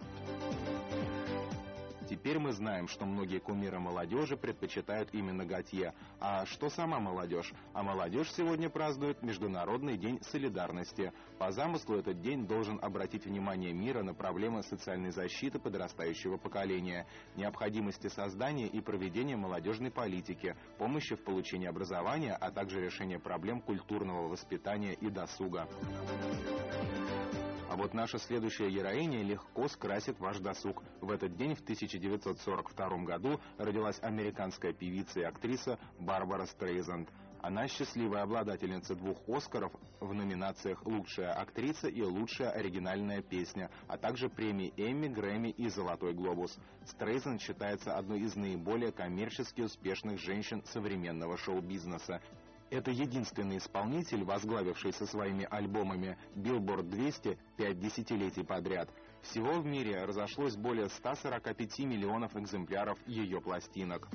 Теперь мы знаем, что многие кумиры молодежи предпочитают именно Готье. А что сама молодежь? А молодежь сегодня празднует Международный день солидарности. По замыслу этот день должен обратить внимание мира на проблемы социальной защиты подрастающего поколения, необходимости создания и проведения молодежной политики, помощи в получении образования, а также решения проблем культурного воспитания и досуга. А вот наша следующая героиня легко скрасит ваш досуг. В этот день, в тысяча девятьсот сорок втором году, родилась американская певица и актриса Барбара Стрейзанд. Она счастливая обладательница двух «Оскаров» в номинациях «Лучшая актриса» и «Лучшая оригинальная песня», а также премии Эмми, Грэмми и «Золотой глобус». Стрейзанд считается одной из наиболее коммерчески успешных женщин современного шоу-бизнеса. Это единственный исполнитель, возглавивший со своими альбомами Billboard двести пять десятилетий подряд. Всего в мире разошлось более ста сорока пяти миллионов экземпляров ее пластинок.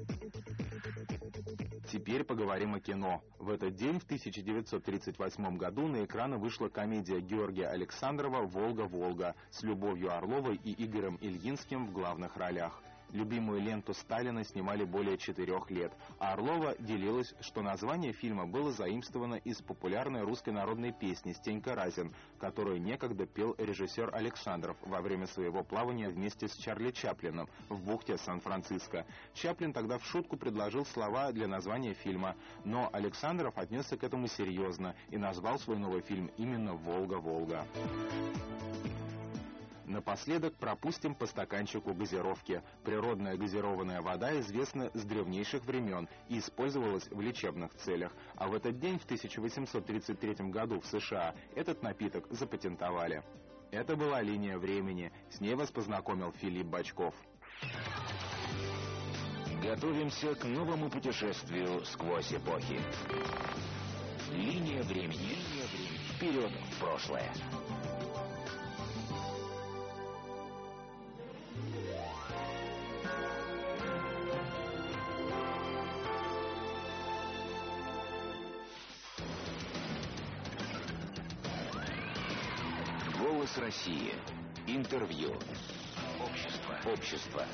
Теперь поговорим о кино. В этот день, в тысяча девятьсот тридцать восьмом году, на экраны вышла комедия Георгия Александрова «Волга-Волга» с Любовью Орловой и Игорем Ильинским в главных ролях. Любимую ленту Сталина снимали более четырех лет, а Орлова делилась, что название фильма было заимствовано из популярной русской народной песни «Стенька Разин», которую некогда пел режиссер Александров во время своего плавания вместе с Чарли Чаплином в бухте Сан-Франциско. Чаплин тогда в шутку предложил слова для названия фильма, но Александров отнесся к этому серьезно и назвал свой новый фильм именно «Волга-Волга». Напоследок пропустим по стаканчику газировки. Природная газированная вода известна с древнейших времен и использовалась в лечебных целях. А в этот день, в тысяча восемьсот тридцать третьем году в США, этот напиток запатентовали. Это была «Линия времени». С ней вас познакомил Филипп Бочков. Готовимся к новому путешествию сквозь эпохи. Линия времени. Линия времени. Вперед в прошлое. Голос России. Интервью. Общество. Общество.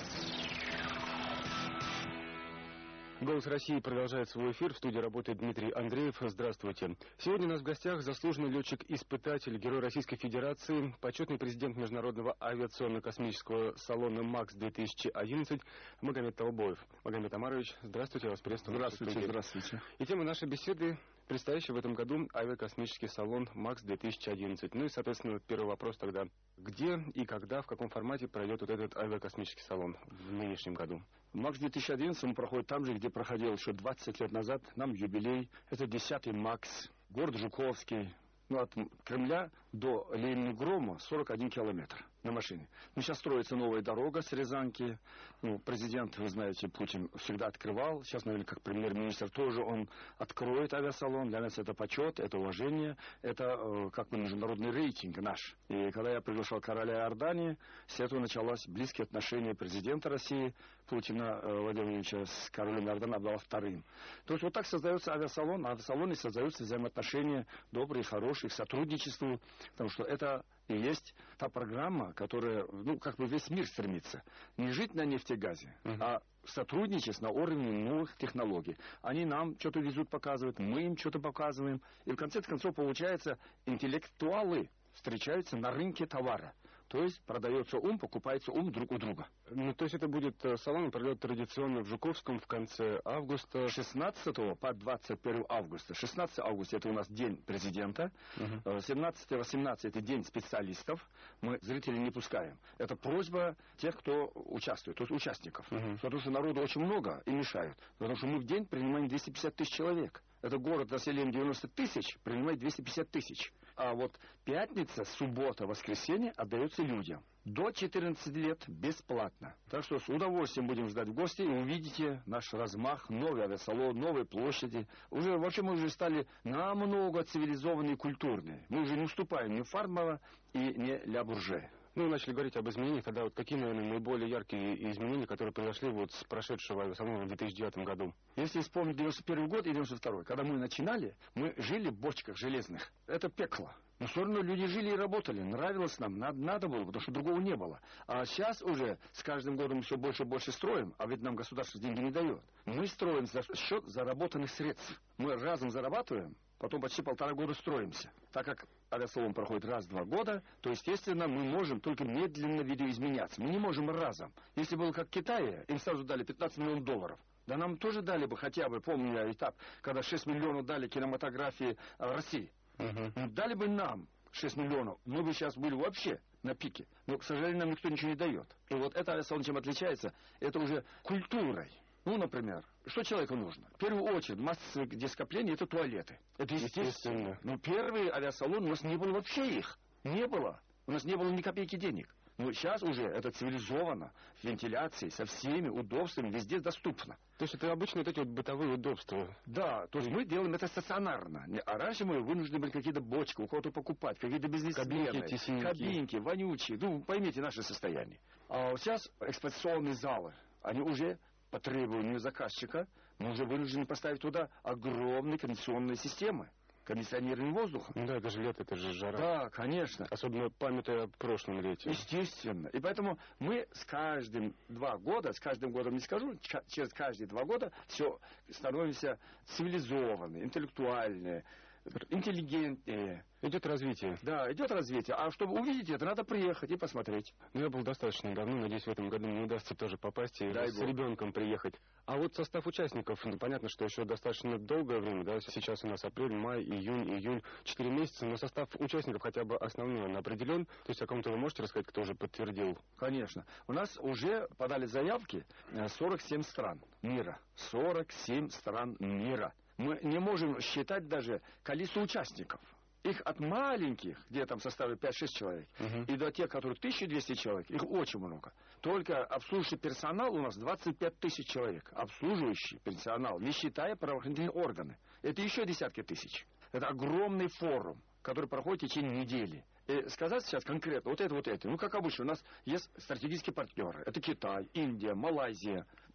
«Голос России» продолжает свой эфир. В студии работает Дмитрий Андреев. Здравствуйте. Сегодня у нас в гостях заслуженный летчик-испытатель, герой Российской Федерации, почетный президент Международного авиационно-космического салона МАКС-две тысячи одиннадцать Магомед Толбоев. Магомед Омарович, здравствуйте, вас приветствую. Здравствуйте, здравствуйте. И тема нашей беседы — предстоящий в этом году авиакосмический салон МАКС-две тысячи одиннадцать. Ну и, соответственно, первый вопрос тогда. Где и когда, в каком формате пройдет вот этот авиакосмический салон в нынешнем году? МАКС-две тысячи одиннадцать он проходит там же, где проходил еще двадцать лет назад. Нам юбилей. Это десятый МАКС. Город Жуковский. Ну, от Кремля до Ленингрома сорок один километр на машине. Ну, сейчас строится новая дорога с Рязанки. Ну, президент, вы знаете, Путин всегда открывал. Сейчас, наверное, как премьер-министр тоже он откроет авиасалон. Для нас это почет, это уважение, это э, как бы международный рейтинг наш. И когда я приглашал короля Иордании, с этого началось близкие отношения президента России Путина э, Владимировича с королем Иордании Абдаллах вторым. То есть вот так создается авиасалон. А в салоне создаются взаимоотношения добрые, хорошие, к сотрудничеству. Потому что это и есть та программа, которая, ну, как бы весь мир стремится. Не жить на нефти и газе, uh-huh. а сотрудничать на уровне новых технологий. Они нам что-то везут, показывают, мы им что-то показываем. И в конце концов получается, интеллектуалы встречаются на рынке товара. То есть продается ум, покупается ум друг у друга. Ну, то есть это будет салон, пройдет традиционно в Жуковском в конце августа. шестнадцатого по двадцать первое августа. шестнадцатого августа это у нас день президента. Uh-huh. семнадцатого-восемнадцатого это день специалистов. Мы зрителей не пускаем. Это просьба тех, кто участвует, то есть участников. Uh-huh. Потому что народу очень много и мешают. Потому что мы в день принимаем двести пятьдесят тысяч человек. Это город населением девяносто тысяч, принимает двести пятьдесят тысяч. А вот пятница, суббота, воскресенье отдается людям. До четырнадцати лет бесплатно. Так что с удовольствием будем ждать в гости и увидите наш размах, новый авиасалон, новые площади. Уже, вообще мы уже стали намного цивилизованные и культурные. Мы уже не уступаем ни Фармова и ни Ля Бурже. Ну, начали говорить об изменениях, тогда вот какие, наверное, наиболее яркие изменения, которые произошли вот с прошедшего авиасалона в две тысячи девятом году? Если вспомнить девяносто первый год и девяносто второй, когда мы начинали, мы жили в бочках железных. Это пекло. Но все равно люди жили и работали. Нравилось нам, надо, надо было, потому что другого не было. А сейчас уже с каждым годом все больше и больше строим, а ведь нам государство деньги не дает. Мы строим за счет заработанных средств. Мы разом зарабатываем, потом почти полтора года строимся. Так как авиасалон проходит раз в два года, то, естественно, мы можем только медленно видоизменяться. Мы не можем разом. Если было как в Китае, им сразу дали пятнадцать миллионов долларов. Да нам тоже дали бы хотя бы, помню я этап, когда шесть миллионов дали кинематографии в России. Uh-huh. Дали бы нам шесть миллионов, мы бы сейчас были вообще на пике. Но, к сожалению, нам никто ничего не дает. И вот это авиасалон чем отличается, это уже культурой. Ну, например, что человеку нужно? В первую очередь, масса, где скопления, это туалеты. Это естественно. Но первый авиасалон, у нас не было вообще их. Не было. У нас не было ни копейки денег. Но сейчас уже это цивилизованно, вентиляцией, со всеми удобствами, везде доступно. То есть это обычно вот эти вот бытовые удобства? Да, то есть мы делаем это стационарно. А раньше мы вынуждены были какие-то бочки у кого-то покупать, какие-то бизнесмены, кабинки, кабинки, вонючие. Ну, поймите наше состояние. А сейчас экспозиционные залы, они уже по требованию заказчика, мы уже вынуждены поставить туда огромные кондиционные системы. Кондиционирование воздуха. Ну да, это же лето, это же жара. Да, конечно. Особенно памятая о прошлом лете. Естественно. И поэтому мы с каждым два года, с каждым годом не скажу, через каждые два года все становимся цивилизованные, интеллектуальные, интеллигентнее. Идет развитие. Да, идет развитие. А чтобы увидеть это, надо приехать и посмотреть. Ну, я был достаточно давно, надеюсь, в этом году мне удастся тоже попасть и Дай с Бог. ребенком приехать. А вот состав участников, ну, понятно, что еще достаточно долгое время, да, сейчас у нас апрель, май, июнь, июль, четыре месяца, но состав участников хотя бы основной, он определен. То есть о ком-то вы можете рассказать, кто уже подтвердил? Конечно. У нас уже подали заявки сорок семь стран мира. сорок семь стран мира. Мы не можем считать даже количество участников. Их от маленьких, где там составы пять-шесть человек, uh-huh. и до тех, которые тысяча двести человек, их очень много. Только обслуживающий персонал у нас двадцать пять тысяч человек. Обслуживающий персонал, не считая правоохранительные органы. Это еще десятки тысяч. Это огромный форум, который проходит в течение недели. И сказать сейчас конкретно, вот это, вот это. Ну, как обычно, у нас есть стратегические партнеры. Это Китай, Индия, Малайзия,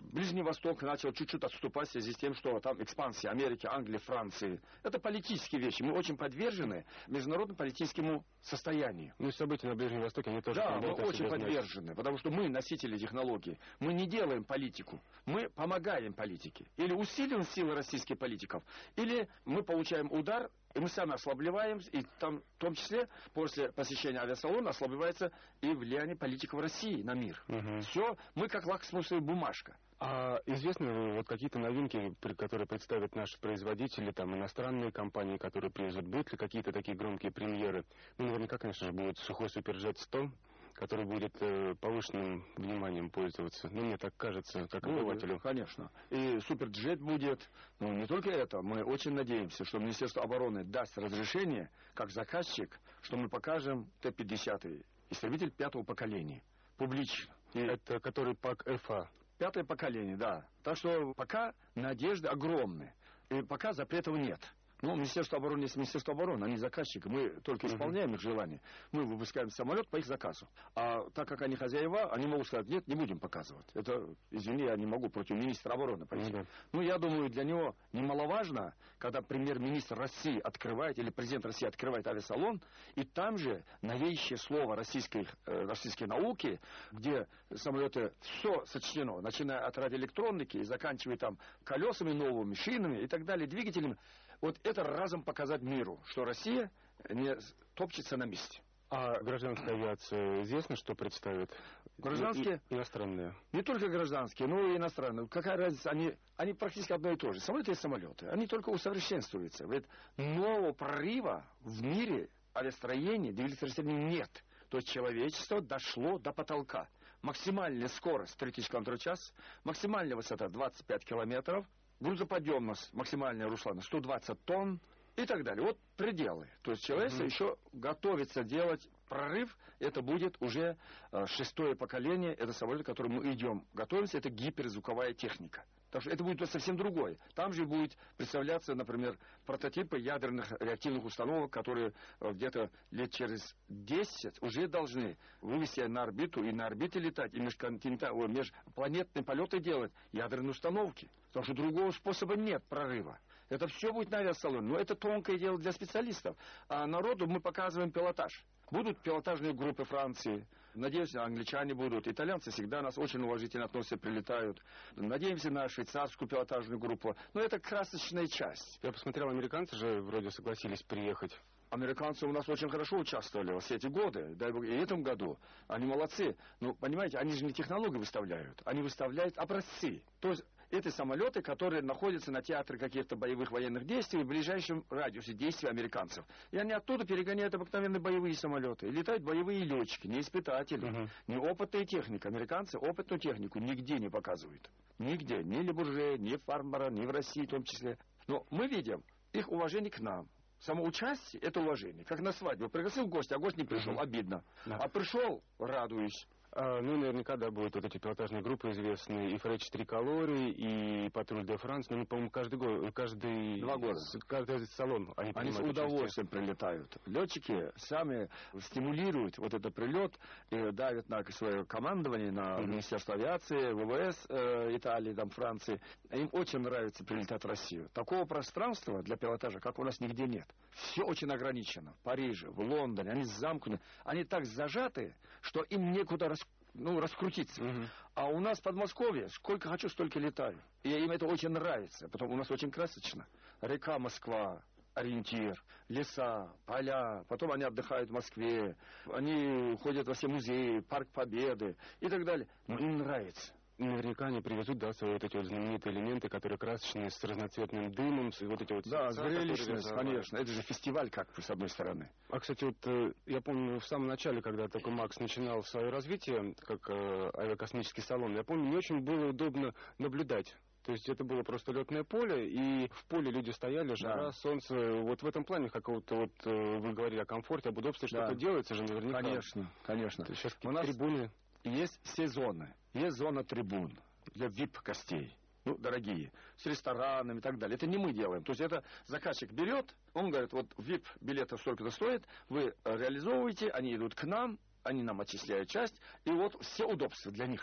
Ближний Восток начал чуть-чуть отступать в связи с тем, что там экспансия Америки, Англии, Франции. Это политические вещи. Мы очень подвержены международно-политическому состоянию. Ну и события на Ближнем Востоке, они тоже... Да, мы очень подвержены, потому что мы носители технологий. Мы не делаем политику, мы помогаем политике. Или усиливаем силы российских политиков, или мы получаем удар, и мы сами ослабливаем, и там, в том числе, после посещения авиасалона ослабливается и влияние политиков России на мир. Угу. Все, мы как лакмусовая бумажка. А известны вот какие-то новинки, которые представят наши производители, там иностранные компании, которые привезут? Будут ли какие-то такие громкие премьеры? Ну, наверняка, конечно же, будет сухой Суперджет сто, который будет э, повышенным вниманием пользоваться. Ну, мне так кажется, как обывателю. Ну, конечно. И Суперджет будет. Ну, не только это. Мы очень надеемся, что Министерство обороны даст разрешение, как заказчик, что мы покажем Т пятьдесят, истребитель пятого поколения. Публично. И это который ПАК-ФА. Пятое поколение, да. Так что пока надежды огромны. И пока запретов нет. Ну, Министерство обороны есть Министерство обороны, они заказчики, мы только исполняем uh-huh. их желание. Мы выпускаем самолет по их заказу. А так как они хозяева, они могут сказать, нет, не будем показывать. Это, извини, я не могу против министра обороны пойти. Uh-huh. Ну, я думаю, для него немаловажно, когда премьер-министр России открывает, или президент России открывает авиасалон, и там же новейшее слово российской, э, российской науки, где самолеты все сочтено, начиная от радиоэлектроники и заканчивая там колесами новыми, шинами и так далее, двигателями. Вот это разом показать миру, что Россия не топчется на месте. А гражданская авиация известно, что представит? Гражданские? И, иностранные. Не только гражданские, но и иностранные. Какая разница? Они, они практически одно и то же. Самолеты и самолеты. Они только усовершенствуются. Ведь нового прорыва в мире авиастроения, двигателестроения нет. То есть человечество дошло до потолка. Максимальная скорость три тысячи километров в час, максимальная высота двадцать пять километров. Грузоподъемность максимальная, Руслана, сто двадцать тонн и так далее. Вот пределы. То есть человечество mm-hmm. еще готовится делать прорыв. Это будет уже э, шестое поколение. Это самолет, к которому мы идем. Готовимся. Это гиперзвуковая техника. Так что это будет совсем другое. Там же будет представляться, например, прототипы ядерных реактивных установок, которые э, где-то лет через десять уже должны вывести на орбиту и на орбите летать, и межконтинентальные, межпланетные полеты делать ядерные установки. Потому что другого способа нет прорыва. Это все будет на авиасалоне. Но это тонкое дело для специалистов. А народу мы показываем пилотаж. Будут пилотажные группы Франции. Надеюсь, англичане будут. Итальянцы всегда нас очень уважительно относятся, прилетают. Надеемся на швейцарскую пилотажную группу. Но это красочная часть. Я посмотрел, американцы же вроде согласились приехать. Американцы у нас очень хорошо участвовали все эти годы, дай бог, и в этом году. Они молодцы. Но, понимаете, они же не технологии выставляют. Они выставляют образцы. То есть это самолеты, которые находятся на театре каких-то боевых военных действий в ближайшем радиусе действия американцев. И они оттуда перегоняют обыкновенные боевые самолеты. И летают боевые летчики, не испытатели, uh-huh. не опытная техника. Американцы опытную технику нигде не показывают. Нигде. Ни Ле-Бурже, ни Фарнбора, ни в России в том числе. Но мы видим их уважение к нам. Само участие — это уважение. Как на свадьбу. Пригласил гостя, а гость не пришел. Uh-huh. Обидно. Uh-huh. А пришел — радуюсь. А, ну, наверняка, да, будут вот эти пилотажные группы известные, и Фречи Триколори, и Патруль де Франс, ну, по-моему, каждый год, каждый... Два года. Каждый салон они Они с удовольствием прилетают. Летчики сами стимулируют вот этот прилет, и давят на свое командование, на mm-hmm. Министерство авиации, ВВС э, Италии, там, Франции. Им очень нравится прилетать в Россию. Такого пространства для пилотажа, как у нас, нигде нет. Все очень ограничено. В Париже, в Лондоне, они замкнуты. Они так зажаты, что им некуда рас... ну, раскрутиться. Uh-huh. А у нас в Подмосковье сколько хочу, столько летаю. И им это очень нравится. Потом у нас очень красочно. Река Москва, ориентир, леса, поля. Потом они отдыхают в Москве. Они ходят во все музеи, Парк Победы и так далее. Но им нравится. Наверняка они привезут, да, свои вот эти вот знаменитые элементы, которые красочные, с разноцветным дымом, с вот эти вот... Да, зрелищность, конечно. Это же фестиваль, как бы, с одной стороны. А, кстати, вот я помню, в самом начале, когда такой МАКС начинал свое развитие, как э, авиакосмический салон, я помню, не очень было удобно наблюдать. То есть это было просто летное поле, и в поле люди стояли, жара, да. солнце. Вот в этом плане какого-то вот вы говорили о комфорте, об удобстве, да. что-то делается же наверняка. Конечно, конечно. Сейчас у нас трибуны... Есть все зоны. Есть зона трибун для ви ай пи-гостей. Ну, дорогие. С ресторанами и так далее. Это не мы делаем. То есть это заказчик берет, он говорит, вот ви ай пи-билеты столько-то стоит, вы реализовываете, они идут к нам, они нам отчисляют часть, и вот все удобства для них.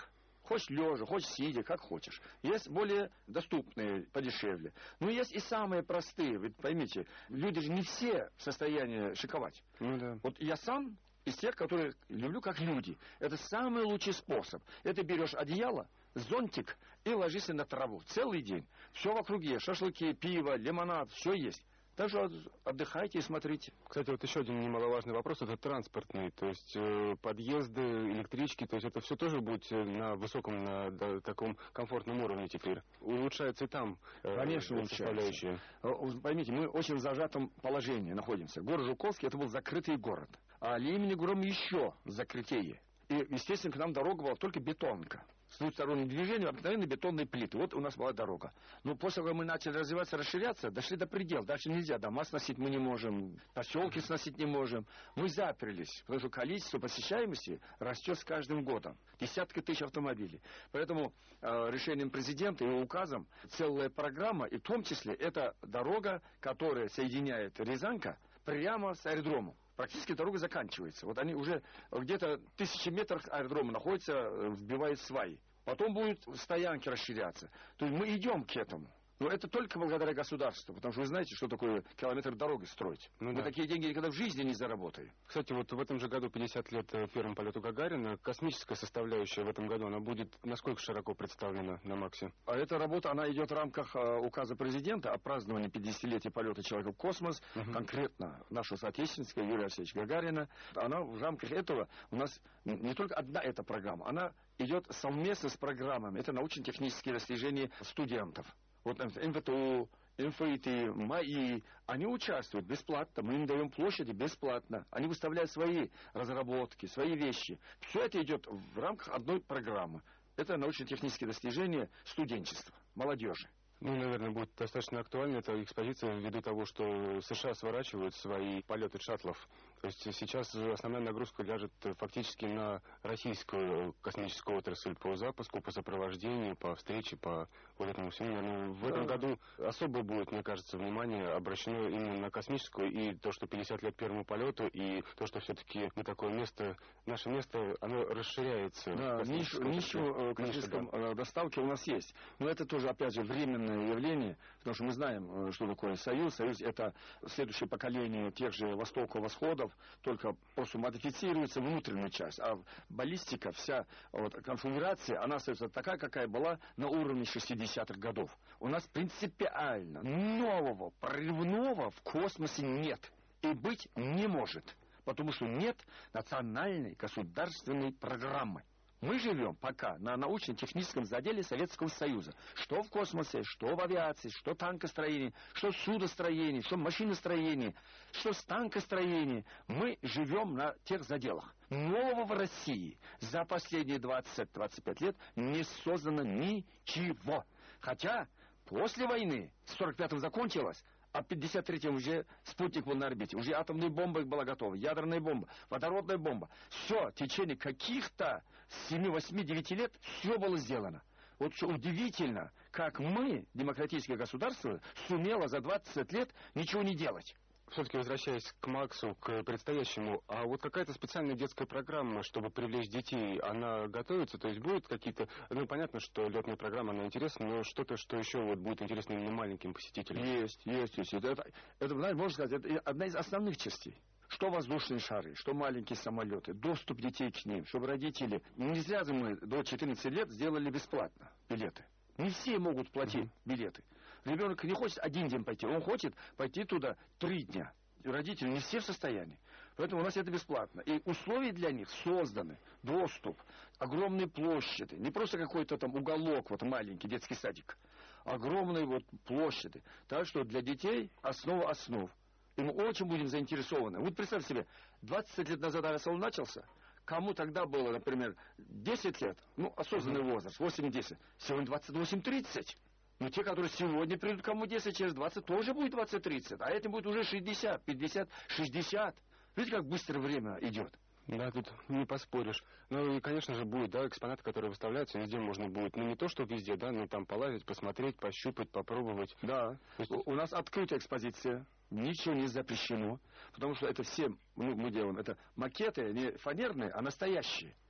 Хочешь лежа, хочешь сидя, как хочешь. Есть более доступные, подешевле. Но есть и самые простые. Ведь поймите, люди же не все в состоянии шиковать. Ну, да. Вот я сам из тех, которые люблю как люди. Это самый лучший способ. Это берешь одеяло, зонтик и ложишься на траву целый день. Все вокруг есть. Шашлыки, пиво, лимонад, все есть. Даже отдыхайте и смотрите. Кстати, вот еще один немаловажный вопрос, это транспортный, то есть э, подъезды, электрички, то есть это все тоже будет на высоком, на да, таком комфортном уровне теперь. Улучшается и там э, Конечно, улучшается. Поймите, мы очень в зажатом положении находимся. Город Жуковский — это был закрытый город, а имени Гром еще закрытее. И, естественно, к нам дорога была только бетонка. С двусторонним движением обыкновенные бетонные плиты. Вот у нас была дорога. Но после того, как мы начали развиваться, расширяться, дошли до предела. Дальше нельзя. Дома сносить мы не можем, поселки сносить не можем. Мы заперлись, потому что количество посещаемости растет с каждым годом. Десятки тысяч автомобилей. Поэтому э, решением президента и его указом целая программа, и в том числе это дорога, которая соединяет Рязанка прямо с аэродромом. Практически дорога заканчивается. Вот они уже где-то тысячи метров аэродрома находятся, вбивают сваи. Потом будут стоянки расширяться. То есть мы идем к этому. Но это только благодаря государству, потому что вы знаете, что такое километр дороги строить. Ну, мы да. такие деньги никогда в жизни не заработаем. Кстати, вот в этом же году пятьдесят лет первому полету Гагарина. Космическая составляющая в этом году, она будет насколько широко представлена на МАКСе? А эта работа, она идет в рамках а, указа президента о праздновании пятидесятилетия полета человека в космос, угу. конкретно нашего соотечественника Юрия Алексеевича Гагарина. Она в рамках этого, у нас не только одна эта программа, она идет совместно с программами. Это научно-технические достижения студентов. Вот эм вэ тэ у, эм эф и тэ, МАИ, они участвуют бесплатно, мы им даем площади бесплатно. Они выставляют свои разработки, свои вещи. Все это идет в рамках одной программы. Это научно-технические достижения студенчества, молодежи. Ну, наверное, будет достаточно актуальна эта экспозиция ввиду того, что США сворачивают свои полеты шаттлов. То есть сейчас основная нагрузка ляжет фактически на российскую космическую отрасль по запуску, по сопровождению, по встрече, по вот этому всему. Наверное, в этом году особо будет, мне кажется, внимание обращено именно на космическую, и то, что пятьдесят лет первому полету, и то, что все-таки мы такое место, наше место, оно расширяется. Да, нишу, нишу космической да. доставки у нас есть. Но это тоже, опять же, временное явление, потому что мы знаем, что такое Союз. Союз — это следующее поколение тех же Востока-Восходов, только просто модифицируется внутренняя часть. А баллистика, вся вот, конфигурация, она остается такая, какая была на уровне шестидесятых годов. У нас принципиально нового, прорывного в космосе нет. И быть не может. Потому что нет национальной государственной программы. Мы живем пока на научно-техническом заделе Советского Союза. Что в космосе, что в авиации, что в танкостроении, что в судостроении, что в машиностроении, что в станкостроении. Мы живем на тех заделах. Нового в России за последние двадцать-двадцать пять лет не создано ничего. Хотя после войны, в сорок пятом закончилось, а в пятьдесят третьем уже спутник был на орбите. Уже атомная бомба была готова, ядерная бомба, водородная бомба. Все, в течение каких-то семи, восьми, девяти лет все было сделано. Вот что удивительно, как мы, демократическое государство, сумело за двадцать лет ничего не делать. Все-таки возвращаясь к МАКСу, к предстоящему, а вот какая-то специальная детская программа, чтобы привлечь детей, она готовится? То есть будут какие-то... Ну, понятно, что летная программа, она интересна, но что-то, что еще вот будет интересно именно маленьким посетителям? Есть, есть, есть. Это, это, это можно сказать, это одна из основных частей. Что воздушные шары, что маленькие самолеты, доступ детей к ним, чтобы родители... Не зря же мы до четырнадцати лет сделали бесплатно билеты. Не все могут платить mm-hmm. билеты. Ребенок не хочет один день пойти, он хочет пойти туда три дня. Родители не все в состоянии. Поэтому у нас это бесплатно. И условия для них созданы. Доступ, огромные площади. Не просто какой-то там уголок, вот маленький детский садик. Огромные вот площади. Так что для детей основа основ. И мы очень будем заинтересованы. Вот представьте себе, двадцать лет назад авиаслон начался. Кому тогда было, например, десять лет, ну, осознанный mm-hmm. возраст, восемь-десять. Сегодня двадцать восемь-тридцать. Но те, которые сегодня придут, кому десять, через двадцать, тоже будет двадцать-тридцать. А этим будет уже шестьдесят, пятьдесят, шестьдесят. Видите, как быстро время идет? Да, тут не поспоришь. Ну и, конечно же, будут, да, экспонаты, которые выставляются, везде можно будет, ну не то, что везде, да, но там полазить, посмотреть, пощупать, попробовать. Да, есть... у нас открытая экспозиция. Ничего не запрещено, потому что это все, ну, мы делаем, это макеты, не фанерные, а настоящие.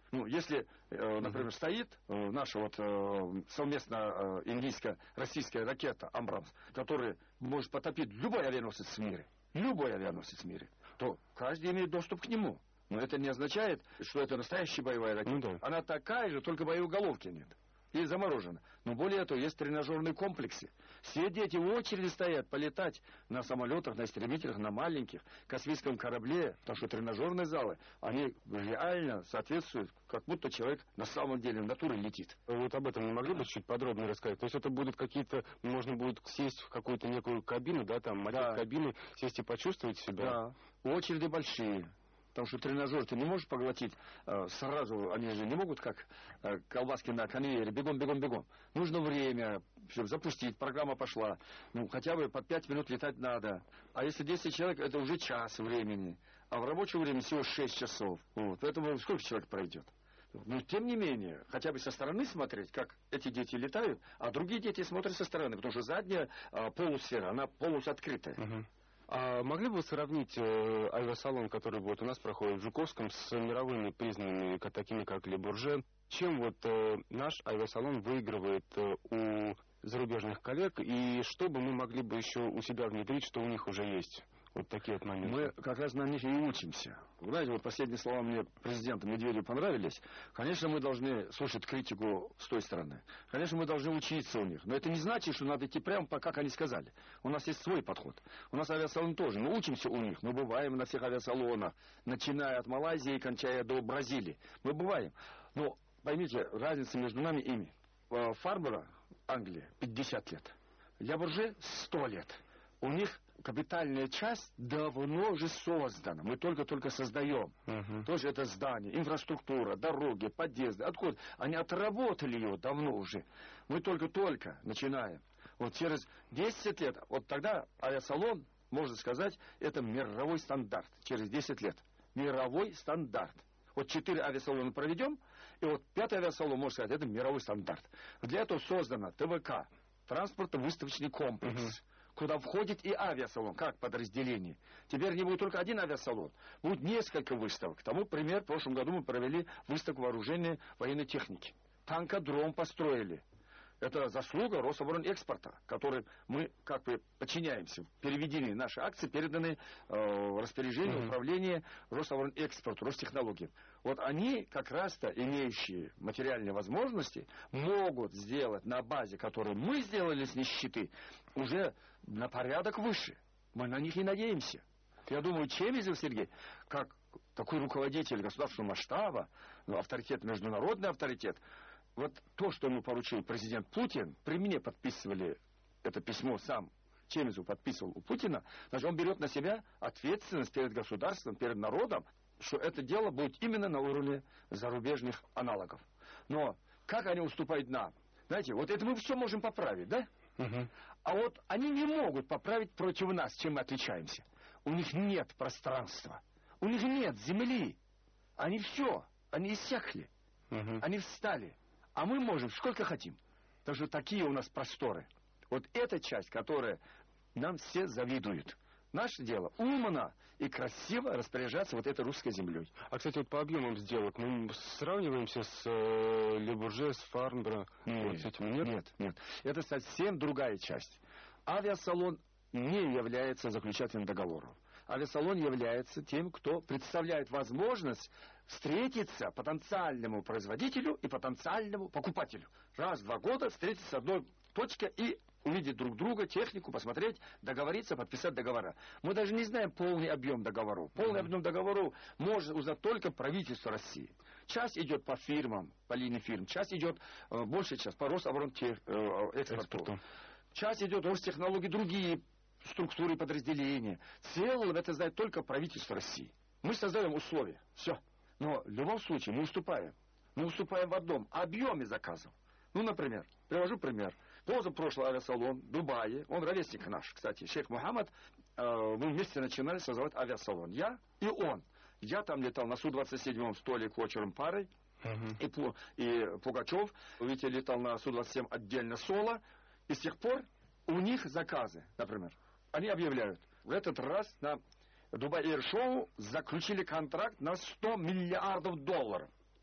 Ну, если, э, например, стоит э, наша вот э, совместно э, индийско-российская ракета «Амбрамс», которая может потопить любой авианосец в мире, любой авианосец в мире, то каждый имеет доступ к нему. Но это не означает, что это настоящая боевая ракета. Ну, да. Она такая же, только боеголовки нет. И заморожена. Но более того, есть тренажерные комплексы. Все дети в очереди стоят полетать на самолетах, на истребителях, на маленьких, космическом корабле, потому что тренажерные залы, они реально соответствуют, как будто человек на самом деле в натуре летит. Вот об этом не могли бы чуть подробнее рассказать? То есть это будут какие-то, можно будет сесть в какую-то некую кабину, да, там, макет да. кабины, сесть и почувствовать себя? Да, очереди большие. Потому что тренажер ты не можешь поглотить э, сразу, они же не могут, как э, колбаски на конвейере, бегом, бегом, бегом. Нужно время, чтобы запустить, программа пошла. Ну, хотя бы по пять минут летать надо. А если десять человек, это уже час времени. А в рабочее время всего шесть часов. Вот. Поэтому сколько человек пройдет? Но тем не менее, хотя бы со стороны смотреть, как эти дети летают, а другие дети смотрят со стороны, потому что задняя э, полусфера, она полуоткрытая. Uh-huh. А могли бы вы сравнить э, авиасалон, который вот у нас проходит в Жуковском, с мировыми признанными, как, такими как Ле Бурже? Чем вот э, наш авиасалон выигрывает э, у зарубежных коллег, и что бы мы могли бы еще у себя внедрить, что у них уже есть? Вот такие вот моменты. Мы как раз на них и учимся. Вы знаете, вот последние слова мне президента Медведева понравились. Конечно, мы должны слушать критику с той стороны. Конечно, мы должны учиться у них. Но это не значит, что надо идти прямо, как они сказали. У нас есть свой подход. У нас авиасалон тоже. Мы учимся у них. Мы бываем на всех авиасалонах, начиная от Малайзии и кончая до Бразилии. Мы бываем. Но поймите, разница между нами и ими. Фарбера, Англия, пятьдесят лет. Ле Бурже сто лет. У них капитальная часть давно же создана. Мы только-только создаем. Uh-huh. Тоже это здание, инфраструктура, дороги, подъезды. Откуда? Они отработали ее давно уже. Мы только-только начинаем. Вот через десять лет, вот тогда авиасалон, можно сказать, это мировой стандарт. Через десять лет. Мировой стандарт. Вот четыре авиасалона проведем, и вот пятый авиасалон, можно сказать, это мировой стандарт. Для этого создана ТВК, транспортно-выставочный комплекс. Uh-huh. Куда входит и авиасалон, как подразделение. Теперь не будет только один авиасалон, будет несколько выставок. Тому пример, в прошлом году мы провели выставку вооружения военной техники. Танкодром построили. Это заслуга Рособоронэкспорта, которой мы как бы подчиняемся. Переведены наши акции, переданы э, распоряжению mm-hmm. управления Рособоронэкспорту, Ростехнологиям. Вот они, как раз-то имеющие материальные возможности, могут сделать на базе, которую мы сделали с нищеты, уже на порядок выше. Мы на них и надеемся. Я думаю, Чемизов Сергей, как такой руководитель государственного масштаба, ну, авторитет, международный авторитет, вот то, что ему поручил президент Путин, при мне подписывали это письмо, сам Чемизов подписывал у Путина, значит, он берет на себя ответственность перед государством, перед народом, что это дело будет именно на уровне зарубежных аналогов. Но как они уступают нам? Знаете, вот это мы все можем поправить, да? Uh-huh. А вот они не могут поправить против нас, чем мы отличаемся. У них нет пространства, у них нет земли. Они все, они иссякли, uh-huh. они встали. А мы можем сколько хотим. Потому что такие у нас просторы. Вот эта часть, которая нам все завидуют. Наше дело умно и красиво распоряжаться вот этой русской землей. А, кстати, вот по объемам сделок мы сравниваемся с э, Ле Бурже, с Фарнборо? Нет, вот с этим, нет? нет, нет. Это совсем другая часть. Авиасалон не является заключателем договоров. Авиасалон является тем, кто представляет возможность встретиться потенциальному производителю и потенциальному покупателю. Раз в два года встретиться в одной точке и увидеть друг друга, технику, посмотреть, договориться, подписать договора. Мы даже не знаем полный объем договоров. Полный mm-hmm. объем договоров может узнать только правительство России. Часть идет по фирмам, по линии фирм, часть идет, э, большая часть по Рособоронэкспорту. Часть идет Ростехнологии, другие структуры подразделения. В целом это знает только правительство России. Мы создаем условия. Все. Но в любом случае мы уступаем. Мы уступаем в одном объеме заказов. Ну, например, привожу пример. Позапрошлый авиасалон в Дубае, он ровесник наш, кстати, шейх Мухаммад, э, мы вместе начинали создавать авиасалон. Я и он. Я там летал на Су двадцать семь с Толей Кочером парой, uh-huh. и, Пу, и Пугачев, Витя летал на Су двадцать семь отдельно соло. И с тех пор у них заказы, например, они объявляют, в этот раз на Дубай Эйр Шоу заключили контракт на сто миллиардов долларов.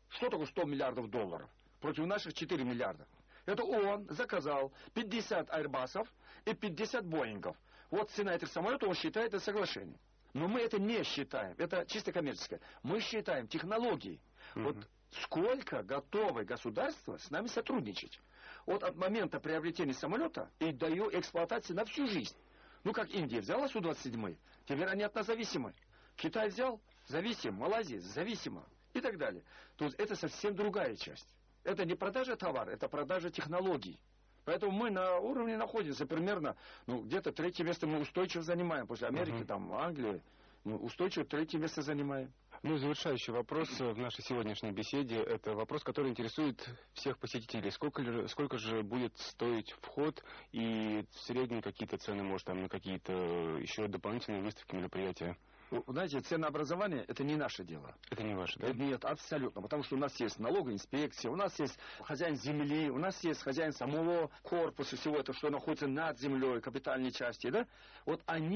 Что такое сто миллиардов долларов? Против наших четыре миллиарда. Это он заказал пятьдесят айрбасов и пятьдесят боингов. Вот цена этих самолетов, он считает это соглашение. Но мы это не считаем. Это чисто коммерческое. Мы считаем технологии. Mm-hmm. Вот сколько готовы государства с нами сотрудничать. Вот от момента приобретения самолета и до ее эксплуатации на всю жизнь. Ну, как Индия взяла Су двадцать семь, теперь они от нас зависимы. Китай взял, зависим. Малайзия, зависима. И так далее. То есть это совсем другая часть. Это не продажа товара, это продажа технологий. Поэтому мы на уровне находимся примерно, ну, где-то третье место мы устойчиво занимаем. После Америки, uh-huh. там, Англии, ну, устойчиво третье место занимаем. Ну и завершающий вопрос в нашей сегодняшней беседе, это вопрос, который интересует всех посетителей. Сколько, ли, сколько же будет стоить вход и средние какие-то цены, может, там, на какие-то еще дополнительные выставки, мероприятия? Вы знаете, ценообразование – это не наше дело. Это не ваше, да? Нет, абсолютно. Потому что у нас есть налоговая инспекция, у нас есть хозяин земли, у нас есть хозяин самого корпуса, всего этого, что находится над землей, капитальной части, да? Вот они